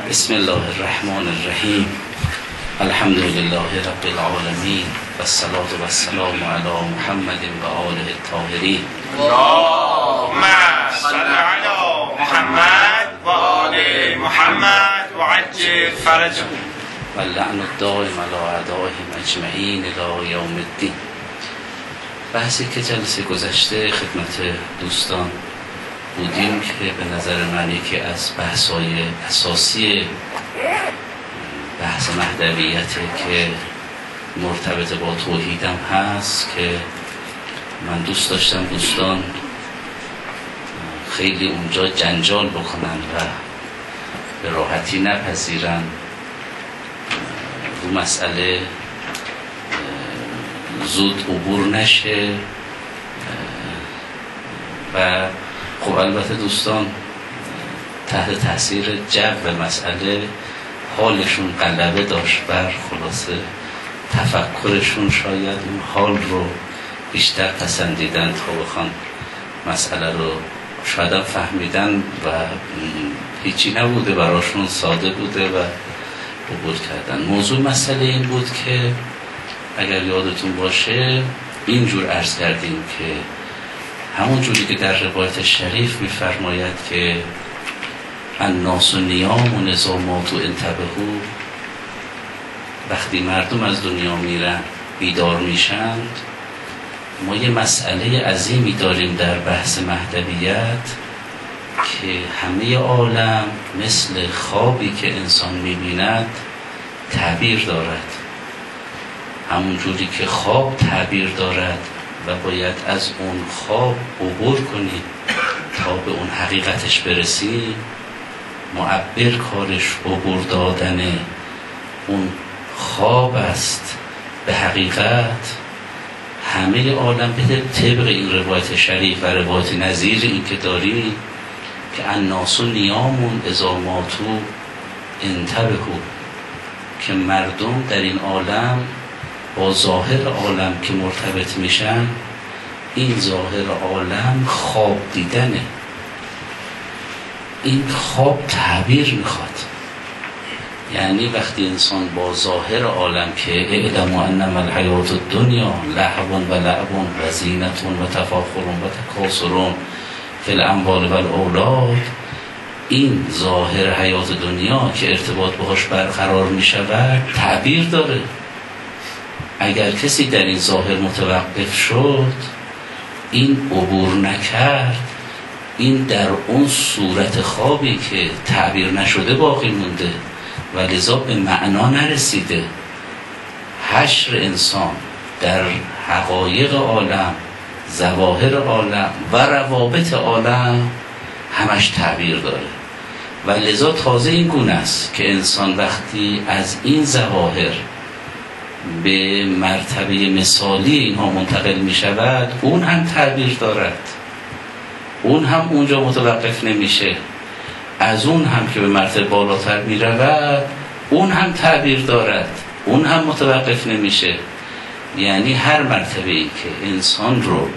بسم الله الرحمن الرحیم. الحمد لله رب العالمین و الصلاة و السلام علی محمد و آله الطاهرین. اللهم صل علی محمد و آل محمد و عجل فرجهم. و لعن الدائم علی اعدائهم اجمعین الی یوم الدین. بحثی که جلسه گذشته خدمت دوستان بودیم که به نظر من یکی از بحث‌های اساسی بحث مهدویته که مرتبط با توحیدم هست، که من دوست داشتم دوستان خیلی اونجا جنجال بکنن و به راحتی نپذیرن رو مسئله زود عبور نشه. و خب البته دوستان تحت تاثیر جو مسئله حالشون غلبه داشت بر خلاصه تفکرشون، شاید اون حال رو بیشتر پسندیدن تا بخوان مسئله رو شاید هم فهمیدن و هیچی نبوده براشون، ساده بوده و عبور کردن. موضوع مسئله این بود که اگر یادتون باشه اینجور عرض کردیم که همون جوری که در روایت شریف می‌فرماید که الناس نیام و نظامات و انتبهوا، وقتی مردم از دنیا میرن بیدار میشند. ما یه مسئله عظیمی داریم در بحث مهدویت که همه عالم مثل خوابی که انسان میبیند تعبیر دارد، همون جوری که خواب تعبیر دارد و باید از اون خواب عبور کنی تا به اون حقیقتش برسی. معبر کارش عبور دادن اون خواب است به حقیقت. همه عالم بده طبق این روایت شریف و روایت نظیر این که داری که الناس نیامون اذا ماتوا انتبهوا، که مردم در این عالم با ظاهر عالم که مرتبط میشن، این ظاهر عالم خواب دیدنه. این خواب تعبیر میخواد، یعنی وقتی انسان با ظاهر عالم که اعلموا انما الحیات الدنیا لهو و لعب و زینت و تفاخر و تکاثر فی الاموال و الاولاد، این ظاهر حیات دنیا که ارتباط باهاش برقرار میشود تعبیر داره. اگر کسی در این ظاهر متوقف شد، این عبور نکرد، این در اون صورت خوابی که تعبیر نشده باقی مونده و لذا به معنا نرسیده. حشر انسان در حقایق عالم، ظواهر عالم و روابط عالم همش تعبیر داره و لذا تازه این گونه است که انسان وقتی از این ظواهر به مرتبه مثالی اینها منتقل می شود، اون هم تعبیر دارد، اون هم اونجا متوقف نمیشه. از اون هم که به مرتبه بالاتر می رود، اون هم تعبیر دارد، اون هم متوقف نمیشه. یعنی هر مرتبه ای که انسان رو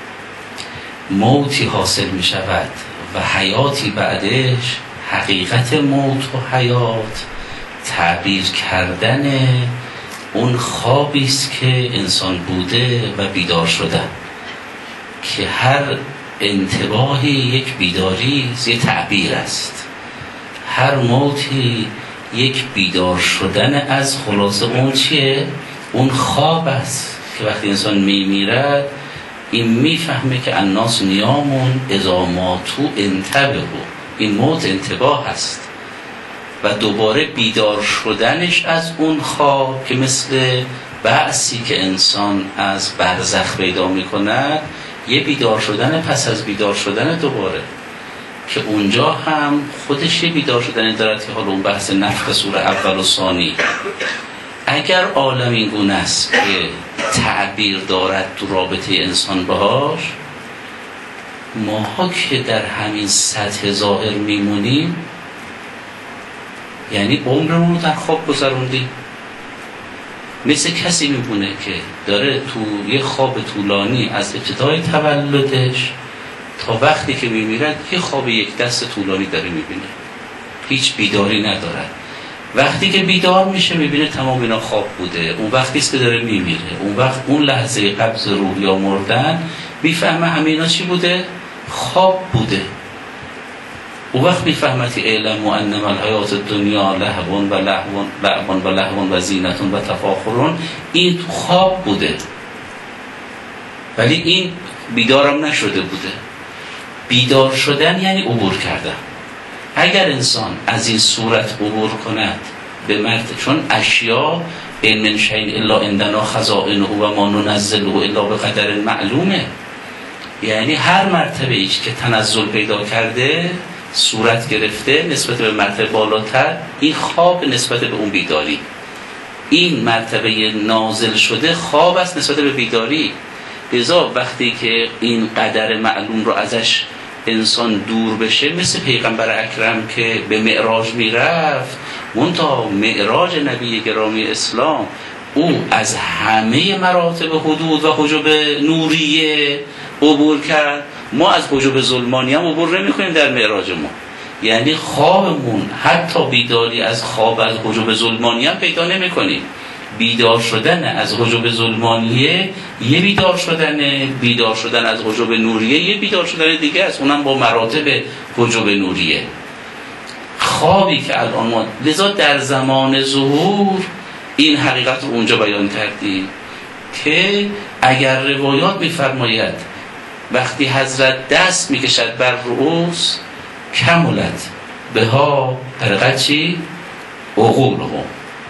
موتی حاصل می شود و حیاتی بعدش، حقیقت موت و حیات تعبیر کردن اون خوابی است که انسان بوده و بیدار شده، که هر انتباهی یک بیداری یه تعبیر است، هر موتی یک بیدار شدن از خلاصه اون چیه؟ اون خواب است که وقتی انسان میمیرد این میفهمه که الناس نیامون اذا ماتوا انتبهوا، این موت انتباه است و دوباره بیدار شدنش از اون خواب که مثل بعثی که انسان از برزخ پیدا میکند، یه بیدار شدن پس از بیدار شدن دوباره، که اونجا هم خودش یه بیدار شدن دارد که حالا اون بحث نفخ سور اول و ثانی. اگر عالم این گونه است که تعبیر دارد تو رابطه انسان باهاش، ماها که در همین سطح ظاهر میمونیم، یعنی عمرمون رو در خواب گذروندیم. مثل کسی میمونه که داره تو یه خواب طولانی از ابتدای تولدش تا وقتی که میمیرد یه خواب یک دست طولانی داره میبینه. هیچ بیداری ندارد. وقتی که بیدار میشه میبینه تمام اینا خواب بوده. اون وقتی است که داره میمیره، اون وقت اون لحظه قبض روح یا مردن میفهمه همه اینا چی بوده؟ خواب بوده. اون وقت میفهمه که اعلم انما الحیات الدنیا لعب و لهو و زینت و تفاخر، این تو خواب بوده ولی این بیدارم نشده بوده. بیدار شدن یعنی عبور کردن. اگر انسان از این صورت عبور کند به مرد، چون اشیا این من شیء الا عندنا خزائنه و ما ننزله الا به قدر معلومه، یعنی هر مرتبه ایش که تنزل پیدا کرده، صورت گرفته نسبت به مرتبه بالاتر، این خواب نسبت به اون بیداری. این مرتبه نازل شده خواب است نسبت به بیداری. لذا وقتی که این قدر معلوم رو ازش انسان دور بشه، مثل پیغمبر اکرم که به معراج میرفت، منتها معراج نبی گرامی اسلام او از همه مراتب حدود و حجب نوریه عبور کرد. ما از حجب ظلمانی هم عبور نمی کنیم در معراج ما. یعنی خوابمون حتی بیداری از خواب از حجب ظلمانی هم پیدا نمی کنیم. بیدار شدن از حجب ظلمانیه یه بیدار شدن از حجب نوریه یه بیدار شدن دیگه است، اونم با مراتب حجب نوریه. خوابی که الان ما لذا در زمان ظهور این حقیقت رو اونجا بیان کردیم که اگر روایات میفرماید وقتی حضرت دست میکشد بر رؤوس کملت بها طریقت چی؟ عقولهم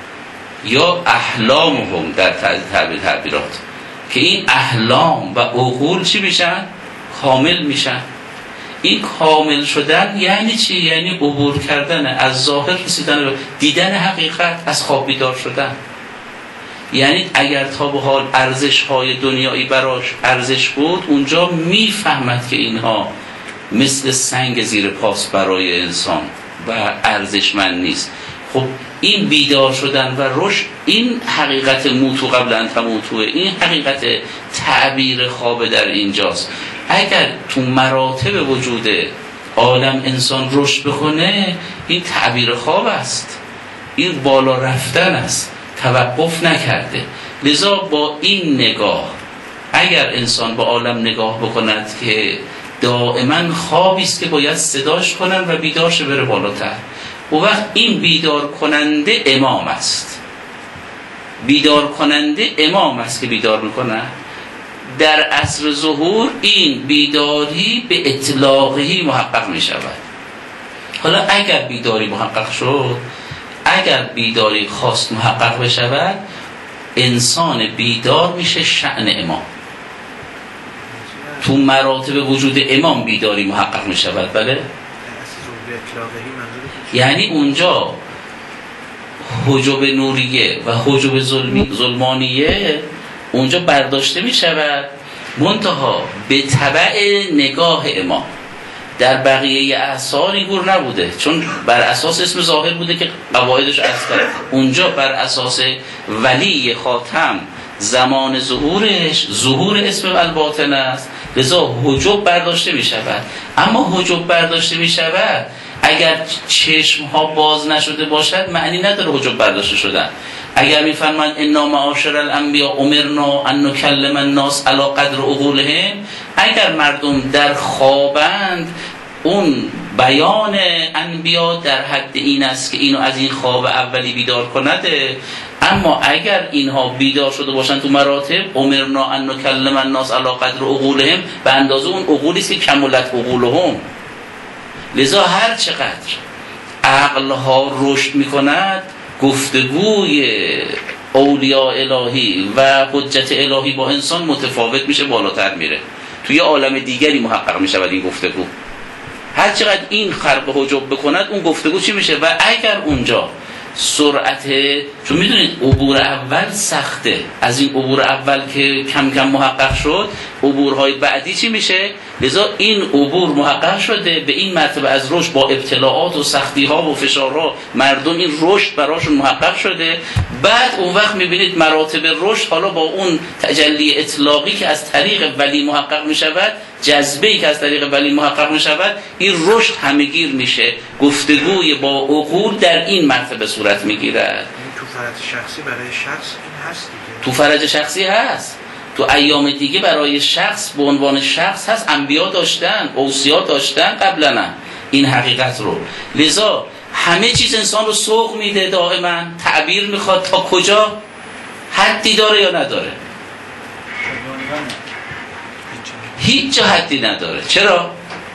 یا احلامهم در تعبیرات، که این احلام و عقول چی میشن؟ کامل میشن. این کامل شدن یعنی چی؟ یعنی عبور کردن از ظاهر رسیدن به دیدن حقیقت، از خواب بیدار شدن. یعنی اگر تا به حال ارزش‌های دنیایی براش ارزش بود، اونجا میفهمد که اینها مثل سنگ زیر پاس برای انسان و ارزشمند نیست. خب این بیدار شدن و رشد، این حقیقت موتو قبل ان تموتوه، این حقیقت تعبیر خواب در اینجاست. اگر تو مراتب وجود عالم انسان رشد بکنه، این تعبیر خواب است، این بالا رفتن است، توقف نکرده. لذا با این نگاه اگر انسان با عالم نگاه بکند که دائما خوابی است که باید صداش کنن و بیدار شه بره بالاتر، و وقت این بیدار کننده امام است. بیدار کننده امام است که بیدار میکنه. در عصر ظهور این بیداری به اطلاقی محقق می شود. حالا اگر بیداری محقق شد، اگر بیداری خواست محقق بشود، انسان بیدار میشه شأن امام. تو مراتب وجود امام بیداری محقق می شود. بله؟ یعنی اونجا حجب نوریه و حجب ظلمانیه اونجا برداشته می شود، منتها به تبع نگاه امام. در بقیه اعصار این گور نبوده، چون بر اساس اسم ظاهر بوده که قواعدش عرض کرد. اونجا بر اساس ولی خاتم زمان ظهورش ظهور اسم الباطن است، لذا حجب برداشته می شود. اما حجب برداشته می شود اگر چشم ها باز نشده باشد معنی نداره حجب برداشته شدن. اگر میفرمایند انا معاشر الانبیاء امرنا ان نکلم الناس علی قدر عقولهم، اگر مردم در خوابند اون بیان انبیا در حد این است که اینو از این خواب اولی بیدار کنده. اما اگر اینها بیدار شده باشند تو مراتب امرنا ان نکلم الناس علی قدر عقولهم، به اندازه اون عقولی است که کملت عقولهم. لذا هر چقدر عقل ها رشد میکند، گفتگوی اولیاء الهی و حجت الهی با انسان متفاوت میشه، بالاتر میره، توی عالم دیگری محقق میشود این گفتگو. هر چقدر این خرق حجب بکند اون گفتگو چی میشه؟ و اگر اونجا سرعت، چون میدونید عبور اول سخته، از این عبور اول که کم کم محقق شد، عبورهای بعدی چی میشه؟ لذا این عبور محقق شده به این مرتبه از رشد با ابتلاعات و سختی ها و فشارها مردم این رشد براشون محقق شده. بعد اون وقت میبینید مراتب رشد حالا با اون تجلی اطلاقی که از طریق ولی محقق میشود، جذبه‌ای که از طریق ولی محقق میشود، این رشد همه‌گیر میشه. گفتگوی با عقول در این مرتبه صورت میگیرد. تو فرج شخصی برای شخص این هست دیگه. تو فرج شخصی هست، تو ایام دیگه برای شخص به عنوان شخص هست. انبیا داشتن، اوصیا داشتن قبلا این حقیقت رو. لذا همه چیز انسان رو سوق میده، دائما تعبیر میخواد. تا کجا؟ حدی داره یا نداره؟ هیچ جا حدی نداره. چرا؟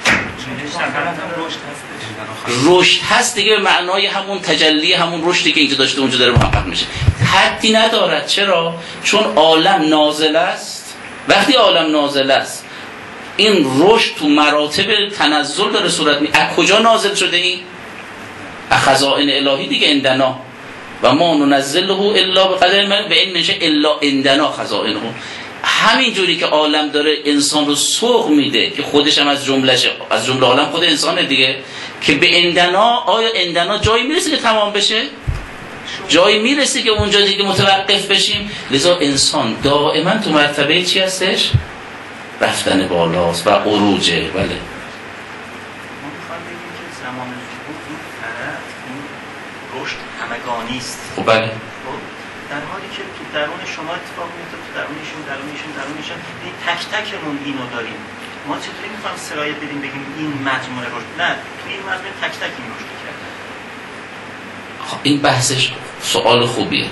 رشد هست دیگه، به معنای همون تجلی همون رشدی که اینجا داشته اونجا داره محقق میشه. حدی ندارد. چرا؟ چون عالم نازل است. وقتی عالم نازل است این رشد تو مراتب تنزل داره صورت می. از کجا نازل شده این؟ از خزائن الهی دیگه. اندنا و ما ننزله الا بقدر ما و این نشه الا اندنا خزائنه. همین جوری که عالم داره انسان رو سوق میده که خودش هم از جمله عالم خود انسانه دیگه، که به اندنا، آیا اندنا جایی میرسه که تمام بشه؟ جایی میرسه که اونجا دیگه متوقف بشیم؟ لذا انسان دائما تو مرتبه چی هستش؟ رفتن بالاست و عروجه. بله. ما میخوام بگیم که زمان ظهور این فرد، این رشد همگانی است. خب بله. در حالی که تو درون شما اتفاق میفته، تو درونشون این تک تکمون اینو داریم. ما چطوری میخوایم سرایت بدیم بگیم این مجموعه رشد؟ نه، تو این مجموعه تک تک این رشد کرده. خب این بحثش سوال خوبیه.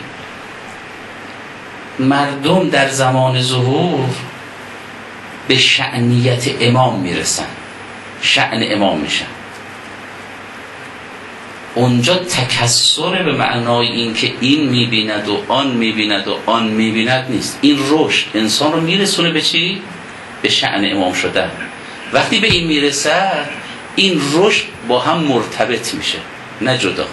مردم در زمان ظهور به شأنیت امام میرسن، شأن امام میشن. اونجا تکثر به معنای این که این میبیند و آن میبیند و آن میبیند نیست. این رشد انسان رو میرسونه به چی؟ به شأن امام شدن. وقتی به این میرسد این رشد با هم مرتبط میشه، نه جدا.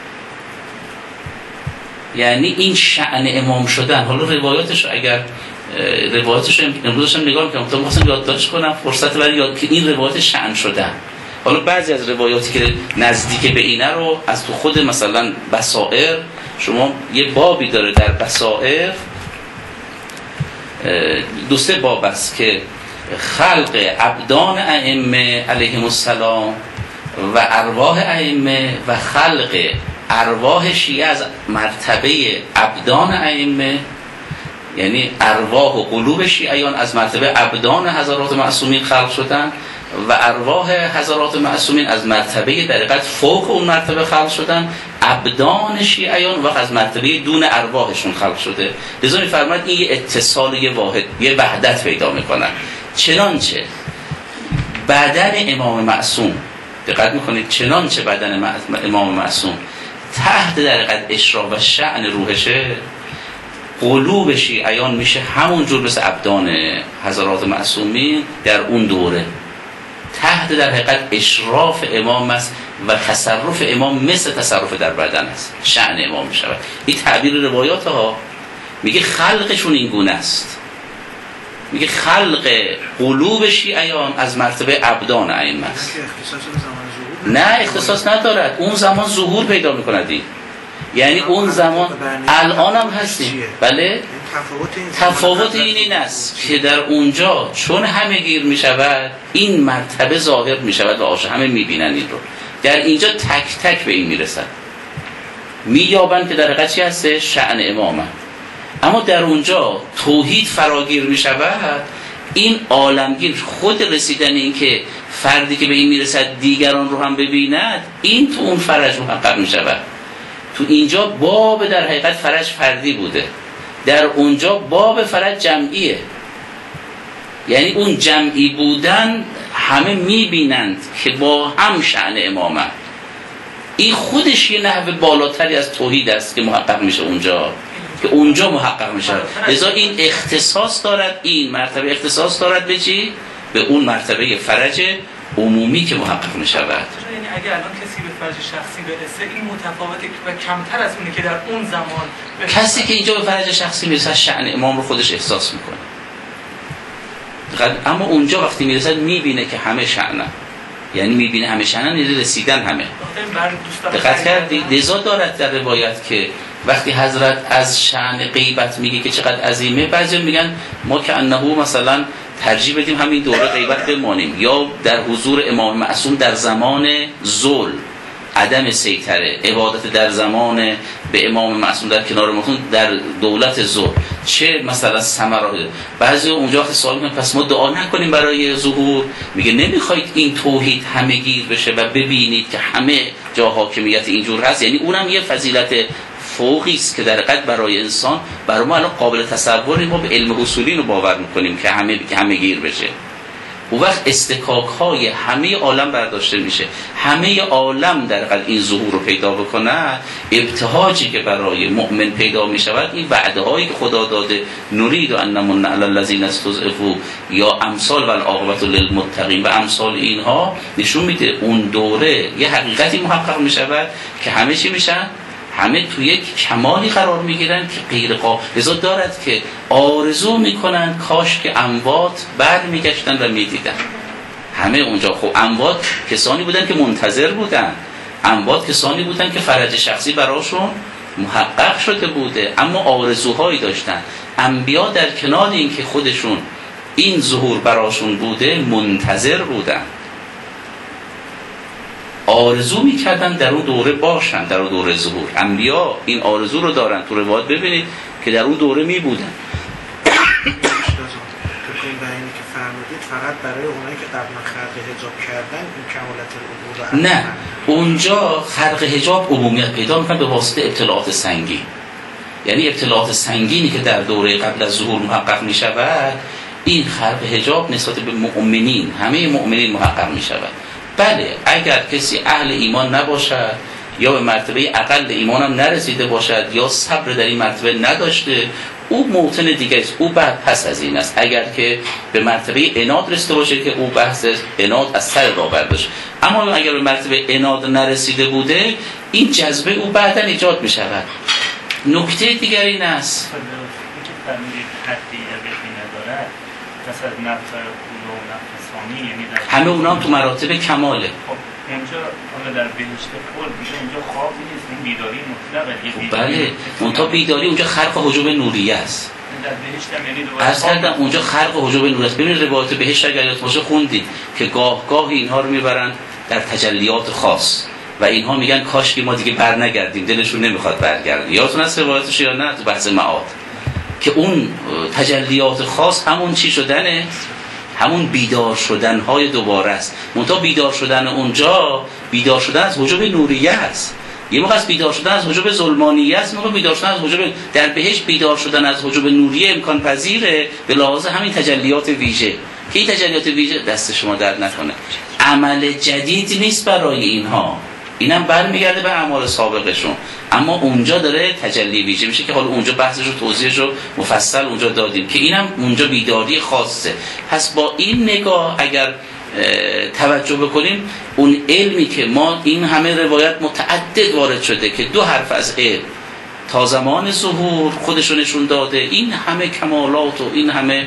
یعنی این شأن امام شدن، حالا روایاتش اگر روایاتش امروزش هم نگاه میکنم، تا میخواستم یادداشت کنم فرصت برای یاد که این روایات شأن شدن. حالا بعضی از روایاتی که نزدیک به اینه رو از تو خود مثلا بصائر، شما یه بابی داره در بصائر، 2-3 باب است که خلق ابدان ائمه علیهم السلام و ارواح ائمه و خلق ارواح شیعه از مرتبه ابدان ائمه، یعنی ارواح و قلوب شیعیان از مرتبه ابدان حضرات معصومین خلق شدن و ارواح حضرات معصومین از مرتبه در حقیقت فوق اون مرتبه خلق شدن. ابدان شیعیان وقت از مرتبه دون ارواحشون خلق شده. لذا می‌فرماید این یه اتصال، یه واحد، یه وحدت پیدا میکنن. چنانچه بدن امام معصوم، دقت میکنید، چنانچه بدن امام معصوم تحت در حقیقت اشراف و شأن روحشه، قلوب شیعیان میشه همون جور مثل ابدان حضرات معصومین در اون دوره، تحت در حقیقت اشراف امام است و تصرف امام مثل تصرف در بدن است، شأن امام میشود. این تعبیر روایات ها میگه خلقشون این گونه است، میگه خلق قلوب شیعیان از مرتبه ابدان ائمه است. نه اختصاص ندارد، اون زمان ظهور پیدا میکند. این یعنی اون زمان الان هم هستیم. بله، تفاوت این است که در اونجا چون همه گیر می شود این مرتبه ظاهر می شود و آشه همه می بینن این رو. در اینجا تک تک به این می رسن، می یابند که در حقیقت چی هسته؟ شأن امامه. اما در اونجا توحید فراگیر می شود، این عالمگیر خود رسیدن این که فردی که به این می رسد دیگران رو هم ببیند، این تو اون فرج محقق می شود. تو اینجا باب در حقیقت فرج فردی بوده، در اونجا باب فرج جمعیه. یعنی اون جمعی بودن همه میبینند که با هم شأن امامه. این خودش یه نحو بالاتری از توحید است که محقق میشه اونجا، که اونجا محقق میشه. لذا این اختصاص دارد، این مرتبه اختصاص دارد به چی؟ به اون مرتبه فرج عمومی که محقق میشود. یعنی اگر الان کسی به فرج شخصی برسه این متفاوته و کمتر از اونه که در اون زمان کسی که اینجا به فرج شخصی میرسه شأن امام رو خودش احساس میکنه. اما اونجا وقتی میرسد میبینه که همه شأنن، یعنی میبینه همه شأنن، یعنی رسیدن همه. دقت کردی؟ لذا دارد در روایت که وقتی حضرت از شأن غیبت میگه که چقدر عظیمه، بعضی میگن ما که انه مثلا ترجیح بدیم همین دوره غیبت بمانیم، یا در حضور امام معصوم در زمان ظلم، عدم سیطره، عبادت در زمان به امام معصوم در کنار متون در دولت ظلم، چه مثلا ثمرات. بعضی اونجا وقتی سوال میکنن پس ما دعا نکنیم برای ظهور، میگه نمیخواید این توحید همه گیر بشه و ببینید که همه جا حاکمیت اینجور هست، یعنی اونم یه فضیلت فوقی است که در حقیقت برای انسان، برای ما الان قابل تصور، ما به علم حصولی رو باور میکنیم که همه گیر بشه. اون وقت استکاک های همه عالم برداشته میشه، همه عالم در حقیقت این ظهور رو پیدا بکنه. ابتهاجی که برای مؤمن پیدا میشود این وعده هایی که خدا داده، نرید ان نمن علی الذین استضعفوا یا امثال و العاقبة للمتقین و امثال اینها، نشون میده اون دوره یه حقیقتی محقق میشود که همه چی میشن، همه توی یک کمالی قرار میگیرن که غیر قابل. لذا دارد که آرزو میکنن کاش که اموات بر میگشتن و میدیدن همه اونجا. خب اموات کسانی بودن که منتظر بودن، اموات کسانی بودن که فرج شخصی براشون محقق شده بوده، اما آرزوهایی داشتن. انبیا در کنار این که خودشون این ظهور براشون بوده منتظر بودن، آرزو میکردن در اون دوره باشن، در اون دوره ظهور. انبیا این آرزو رو دارن، تو روایات ببینید که در اون دوره می بودن. تو این بیانی که فرمودید فقط برای اونایی که قبلا خلق حجاب کردن این کمالت العبور رو نه، اونجا خلق حجاب عمومیت پیدا میکنه به واسطه ابتلاعات سنگین، یعنی ابتلاعات سنگینی که در دوره قبل از ظهور محقق میشود، این خلق حجاب نسبت به مؤمنین، همه مؤمنین محقق میشود. بله اگر کسی اهل ایمان نباشد یا به مرتبه اقل ایمان هم نرسیده باشد یا صبر در این مرتبه نداشته، او موطن دیگه است، او بعد پس از این است. اگر که به مرتبه عناد رسیده باشه که او بحث عناد از سر راه برداشت، اما اگر به مرتبه عناد نرسیده بوده، این جذبه او بعدا ایجاد می شود. نکته دیگر این است همه اونا هم تو مراتب کماله. اونجا در بهشت خلد میشه، اونجا خواب نیست، این بیداری مطلقه. بله، اونجا بیداری، اونجا خلق حجاب نوریه است. در بهشت هم یعنی دوباره عرض کردم اونجا خلق حجاب نوریه است. ببینید روایت بهشت اگر یادت باشه خوندید که گاه گاه اینها رو میبرن در تجلیات خاص و اینها میگن کاش که ما دیگه بر نگردیم، دلشون نمیخواد برگردن. یادتون هست روایتش یا نه؟ تو بحث معاد که اون تجلیات خاص همون چی شدنه، همون بیدار شدن های دوباره است. منتها بیدار شدن اونجا بیدار شدن از حجاب نوریه است، یه موقع از بیدار شدن از حجاب ظلمانیه است، موقع بیدار شدن از حجاب در بهشت بیدار شدن از حجاب نوریه امکان پذیره به لحاظ همین تجلیات ویژه که این تجلیات ویژه دست شما در نکنه. عمل جدید نیست برای اینها، اینم برمیگرده به اعمال سابقشون، اما اونجا داره تجلی ویژه میشه که حالا اونجا بحثش رو توضیحش رو مفصل اونجا دادیم که اینم اونجا بیداری خاصه. پس با این نگاه اگر توجه بکنیم، اون علمی که ما این همه روایت متعدد وارد شده که 2 حرف از علم تا زمان ظهور خودشو نشون داده، این همه کمالات و این همه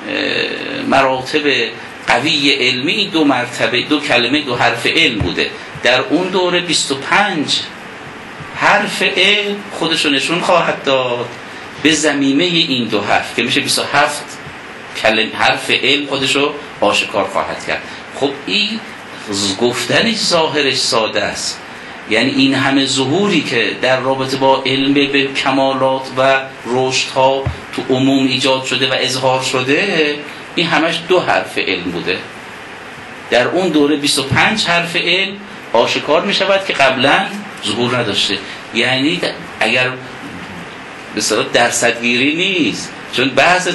مراتب قوی علمی، این 2 مرتبه 2 کلمه 2 حرف علم بوده. در اون دوره 25 حرف علم خودشو نشون خواهد داد به ضمیمه این 2 حرف که میشه 27 کلمه حرف علم خودشو آشکار خواهد کرد. خب این گفتنش ظاهرش ساده است، یعنی این همه ظهوری که در رابطه با علم به کمالات و رشدها تو عموم ایجاد شده و اظهار شده، این همش 2 حرف علم بوده. در اون دوره 25 حرف علم آشکار می شود که قبلا ظهور نداشته. یعنی اگر به صلاح درصدگیری نیست، چون بحث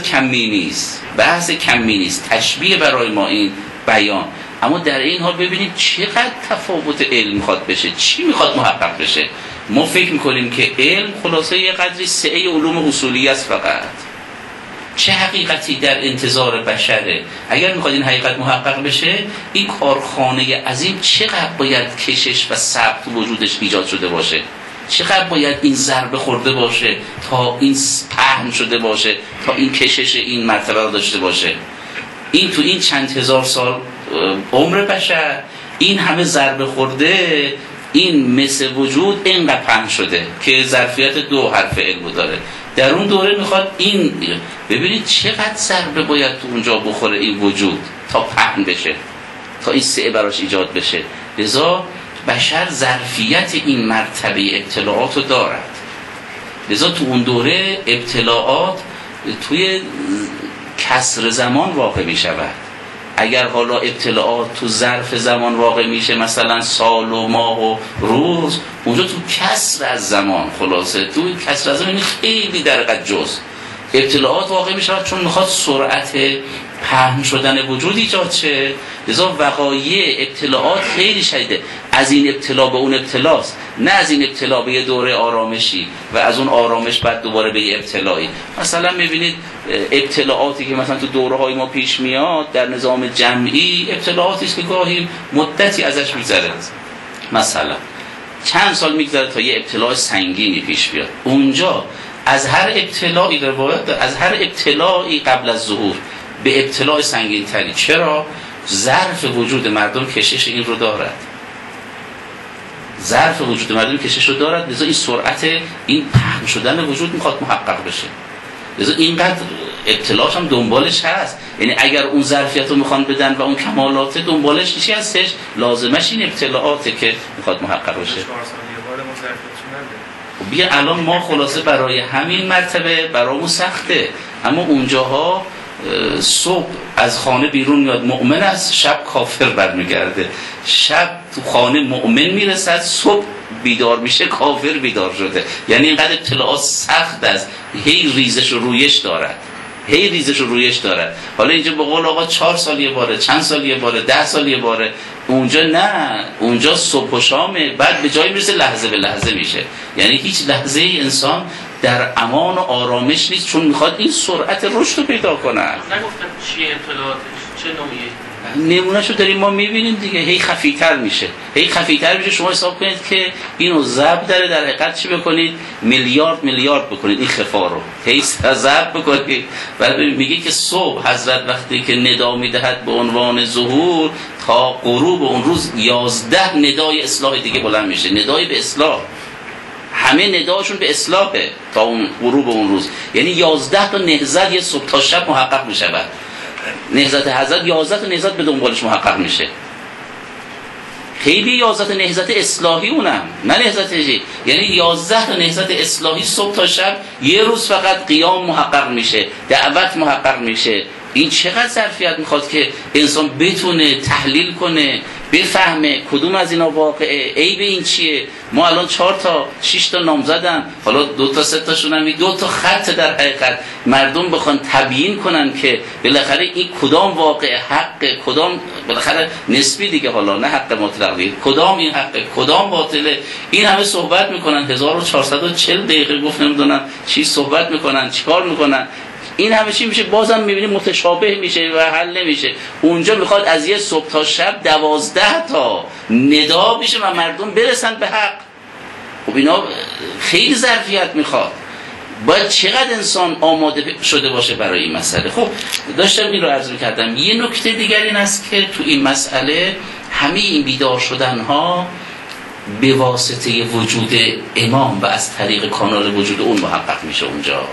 کمی نیست، تشبیه برای ما این بیان، اما در این حال ببینید چقدر تفاوت علم میخواد بشه، چی میخواد محقق بشه. ما فکر میکنیم که علم خلاصه یه قدری سعه علوم اصولی است فقط. چه حقیقتی در انتظار بشره؟ اگر میخواد این حقیقت محقق بشه، این کارخانه عظیم چقدر باید کشش و ثبت وجودش ایجاد شده باشه، چقدر باید این ضربه خورده باشه تا این پهن شده باشه، تا این کشش این مرتبه رو داشته باشه. این تو این چند هزار سال عمر بشر این همه ضربه خورده، این مثل وجود اینقدر پهن شده که ظرفیت 2 حرف علم داره. در اون دوره میخواد این ببینید چقدر ضربه باید تو اونجا بخوره این وجود تا پهن بشه، تا این سعه براش ایجاد بشه. لذا بشر ظرفیت این مرتبه اطلاعات رو دارد. لذا تو اون دوره ابتلاعات توی کسر زمان واقع می شود. اگر حالا ابتلاعات تو ظرف زمان واقع میشه، مثلا سال و ماه و روز، اونجا تو کسر از زمان، خلاصه تو کسر از زمان خیلی در قد جز ابتلاعات واقع میشه، چون میخواد سرعت پهن شدن وجود ایجاد شه. لذا وقایع ابتلاعات خیلی شدیده. از این ابتلا به اون ابتلاست، نه از این ابتلا به یه دوره آرامشی و از اون آرامش بعد دوباره به یه ابتلایی. مثلا میبینید ابتلاعاتی که مثلا تو دوره های ما پیش میاد در نظام جمعی، ابتلاعاتی است که گاهی مدتی ازش میگذره، مثلا چند سال میگذره تا یه ابتلاع سنگینی پیش بیاد. اونجا از هر ابتلاعی روایت از هر ابتلاعی قبل از ظهور به ابتلاع سنگین تری. چرا؟ ظرف وجود مردم کشش این رو دارد، ظرف وجود مردم کشش رو دارد. لذا این سرعت این پهن شدن وجود میخواد محقق بشه. لذا اینقدر ابتلاعش هم دنبالش هست. یعنی اگر اون ظرفیت رو میخوان بدن و اون کمالات دنبالش چی هستش، لازمش این ابتلاعاته که میخواد محقق بشه. بیا الان ما خلاصه برای همین مرتبه برامون سخته، اما اونجاها صبح از خانه بیرون میاد مؤمن است، شب کافر برمیگرده. شب تو خانه مؤمن میرسد، صبح بیدار میشه کافر بیدار شده. یعنی اینقدر اطلاعات سخت است، هی ریزش و رویش دارد، هی ریزش و رویش دارد. حالا اینجا به قول آقا 4 سال یه باره، چند سال یه باره، 10 سال یه باره. اونجا نه، اونجا صبح و شامه، بعد به جایی میرسه لحظه به لحظه میشه. یعنی هیچ لحظه ای انسان در امان و آرامش نیست، چون میخواد این سرعت رشد رو پیدا کنه. نگفتم چیه اطلاعاتش، چه نوعیه؟ نمونهشو داریم ما میبینیم دیگه، هی خفی‌تر میشه، هی خفی‌تر میشه. شما حساب کنید که اینو ضرب داره، در حقیقت چی بکنید؟ میلیارد بکنید این خفا رو، هی ضرب بکنید. بعد میگه که صبح حضرت وقتی که ندا میدهد به عنوان ظهور تا غروب اون روز 11 ندای اصلاح دیگه بلند میشه، ندای به اصلاح. همه نداشون به اصلاحه تا اون غروب اون روز. یعنی 11 تا نهضت یه صبح تا شب محقق میشود. نهضت حضرت 11 تا نهضت به دنبالش محقق میشه. خیلی 11 تا نهضت اصلاحی اونم، نه نهضت یعنی 11 تا نهضت اصلاحی صبح تا شب، یه روز فقط قیام محقق میشه، دعوت محقق میشه. این چقدر ظرفیت میخواد که انسان بتونه تحلیل کنه، بفهمه کدوم از اینا واقعه، عیب این چیه. ما الان 4 تا 6 تا نام زدن، حالا 2 تا 3 تاشون هم 2 تا خط در حقیقت مردم بخوان تبیین کنن که بالاخره این کدام واقع حق، کدام بالاخره نسبی دیگه، حالا نه حق مطلق دیگه، کدام این حق کدام باطله. این همه صحبت میکنن، 1440 دقیقه گفت نمیدونم چی صحبت میکنن، چیکار میکنن. این همه چی میشه، بازم میبینیم متشابه میشه و حل نمیشه. اونجا میخواد از یه صبح تا شب 12 تا ندا بشه و مردم برسن به حق. خب اینا خیلی ظرفیت میخواد. باید چقدر انسان آماده شده باشه برای این مسئله. خب داشتم این رو عرض میکردم. یه نکته دیگر این است که تو این مسئله همه این بیدار شدن ها به واسطه وجود امام و از طریق کانال وجود اون محقق میشه. اونجا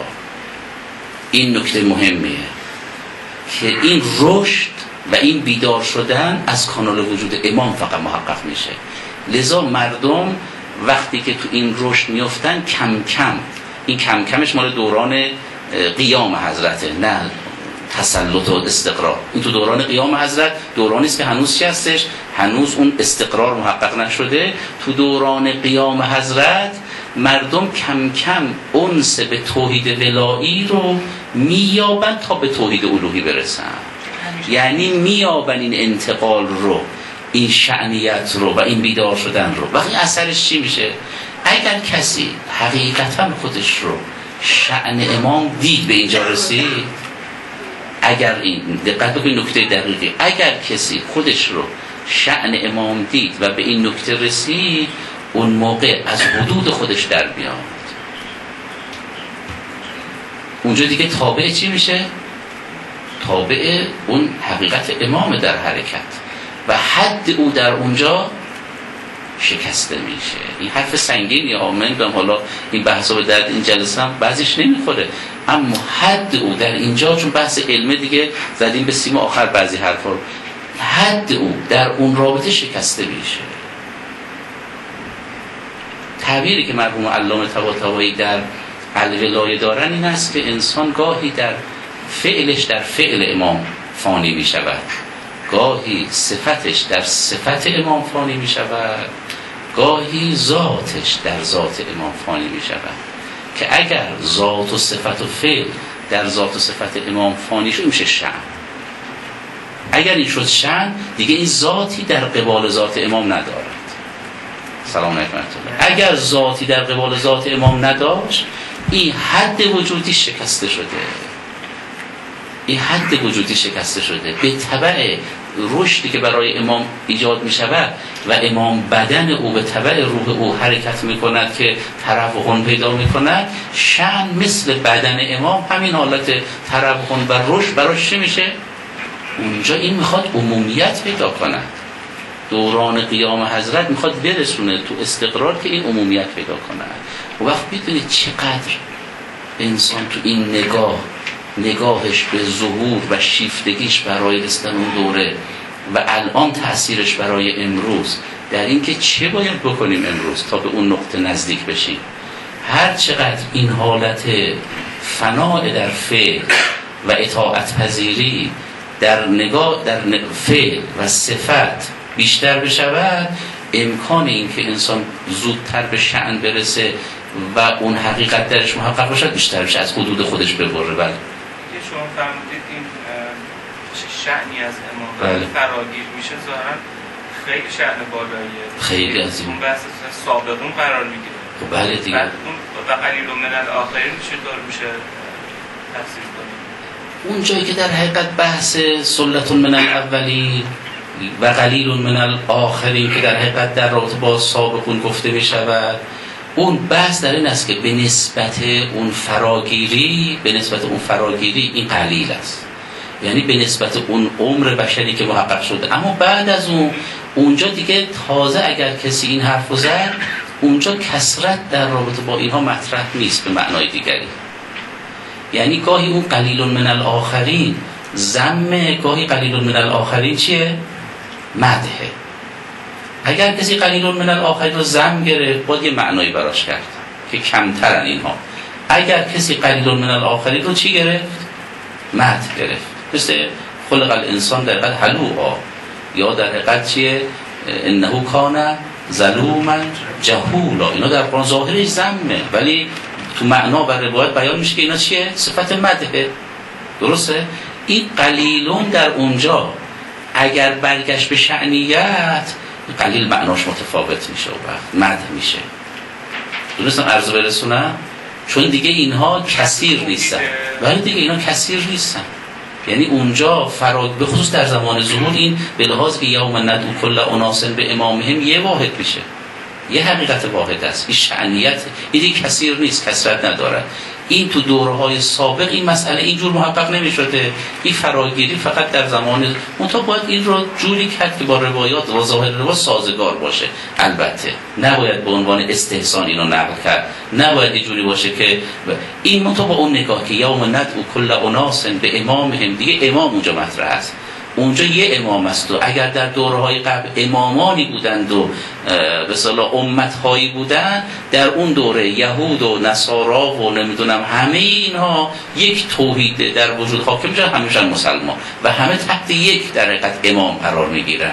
این نکته مهمیه که این رشد و این بیدار شدن از کانال وجود امام فقط محقق میشه. لذا مردم وقتی که تو این رشد میافتن کم کم، این کم کمش مال دوران قیام حضرته، نه تسلط و استقرار. این تو دوران قیام حضرت دورانی است که هنوز چی هستش؟ هنوز اون استقرار محقق نشده. تو دوران قیام حضرت مردم کم کم انس به توحید ولایی رو میابن تا به توحید الوهی برسن. یعنی میابن این انتقال رو، این شأنیت رو و این بیدار شدن رو. وقتی اثرش چی میشه؟ اگر کسی حقیقتا خودش رو شأن امام دید، به اینجا رسید، اگر این دقت بکنید نکته دقیقی، اگر کسی خودش رو شأن امام دید و به این نکته رسید، اون موقع از حدود خودش در بیاد. اونجا دیگه تابع چی میشه؟ تابع اون حقیقت امام در حرکت و حد او در اونجا شکسته میشه. این حرف سنگینی آمن بهم، حالا این بحثا به درد این جلسه هم بعضیش نمیخوره، اما حد او در اینجا، چون بحث علمه دیگه زدیم به سیم آخر بعضی حرفا رو، حد او در اون رابطه شکسته میشه. تعبیری که مرحوم علامه طباطبایی در الولایه دارن این است که انسان گاهی در فعلش در فعل امام فانی می شود، گاهی صفتش در صفت امام فانی می شود، گاهی ذاتش در ذات امام فانی می شود. که اگر ذات و صفت و فعل در ذات و صفت امام فانی شد میشه شأن. اگر این شد شأن، دیگه این ذاتی در قبال ذات امام ندارد. سلام علیکم. اگر ذاتی در قبال ذات امام نداشت، این حد وجودی شکسته شده، این حد وجودی شکسته شده. به تبع رشدی که برای امام ایجاد می شود و امام بدن او به تبع روح او حرکت می کند که تروحن پیدا می کند، شأن مثل بدن امام همین حالت تروحن و رشد براش چه میشه؟ اونجا این میخواد عمومیت پیدا کند. دوران قیام حضرت میخواد برسونه تو استقرار که این عمومیت پیدا کند. و وقت میدونید چقدر انسان تو این نگاهش به ظهور و شیفتگیش برای رسیدن اون دوره و الان تأثیرش برای امروز در این که چه باید بکنیم امروز تا به اون نقطه نزدیک بشیم. هر چقدر این حالت فناء در فعل و اطاعت پذیری در نگاه در فعل و صفت بیشتر بشود، امکان این که انسان زودتر به شأن برسه و اون حقیقت درش محقق باشد بیشتر بشه، از حدود خودش ببره. بله شما فرمودید این شأنی از امام فراگیر میشه، ظاهرا خیلی شأن بالاییه، خیلی از اون بحث سابقون قرار میگیره. خب بله دیگه. اون و قلیل من الاخرین میشه تفسیر کنیم. اون جایی که در حقیقت بحث سلة من الاولین و قلیل من الاخرین که در حقیقت در رابطه با سابقون گفته می شود، اون بحث در این است که به نسبت اون فراگیری این قلیل است، یعنی به نسبت اون عمر بشری که محقق شده. اما بعد از اونجا دیگه تازه اگر کسی این حرفو زد، اونجا کثرت در رابطه با اینها مطرح نیست به معنای دیگری. یعنی گاهی اون قلیل من الاخرین ذم، گاهی قلیل من الاخرین چیه؟ مدحه. اگر کسی قلیل من الاخرین رو ذم گرفت، باید یه معنایی براش کرد که کمترن اینها. اگر کسی قلیل من الاخرین رو چی گرفت؟ مدح گرفت. مثل خلق الانسان در حقیقت حلوعا، یا در حقیقت چیه؟ انه کان ظلوما جهولا. اینا در قرآن ظاهرش ذمه، ولی تو معنا و روایت بیان میشه که اینا چیه؟ صفت مدحه. درسته؟ این قلیلون در اونجا اگر برگشت به شأنیت، قلیل معناش متفاوت میشه و مدح میشه. درستم عرض برسونم؟ چون دیگه اینها کثیر نیستن، ولی دیگه اینا کثیر نیستن. یعنی اونجا به خصوص در زمان ظهور این به لحاظ که یوم ندعو کل اناس به امامهم یه واحد میشه، یه حقیقت واحد است. این شأنیت این دیگه کثیر نیست، کثرت نداره. این تو دوره‌های سابق این مسئله اینجور محقق نمی‌شده. این فراگیری فقط در زمان منتها باید این رو جوری کرد که با روایات و ظاهر روایات سازگار باشه. البته نباید به عنوان استحسان اینو نقل کرد، نباید یه جوری باشه که این منتها با اون نگاه که یوم ندعو کل اناس به امامهم، دیگه امام اونجا مطرح است. اونجا یه امام است و اگر در دوره‌های قبل امامانی بودند و به اصطلاح امت‌هایی بودند، در اون دوره یهود و نصارا و نمیدونم همه اینها یک توحید در وجود حاکم میشن، همیشه مسلمان و همه تحت یک در حقیقت امام قرار میگیرن.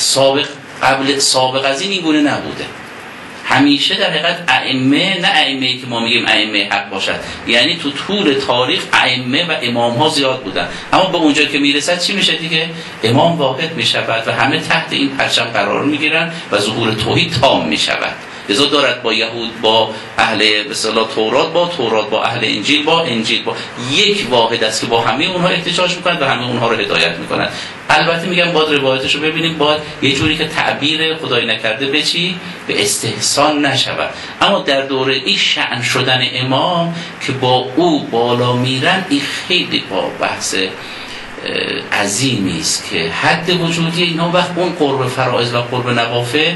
سابق از این گونه نبوده. همیشه در حقیقت ائمه، نه ائمه‌ای که ما میگیم ائمه حق باشد، یعنی تو طول تاریخ ائمه و امام ها زیاد بودن، اما به اونجا که میرسد چی میشه دیگه؟ امام واحد میشود و همه تحت این پرچم قرار میگیرن و ظهور توحید تام میشود. لذا دارد با یهود، با اهل به اصطلاح تورات، با اهل انجیل، با یک واحد است که با همه اونها احتجاج میکنند و همه اونها رو هدایت میکنند. البته میگم باید روایتش رو ببینیم، باید یه جوری که تعبیر خدای نکرده به چی؟ به استحسان نشود. اما در دوره این شأن شدن امام که با او بالا میرن، این خیلی با بحث عظیمی است که حد وجودی اینا وقت اون قرب فرائض و قرب نوافل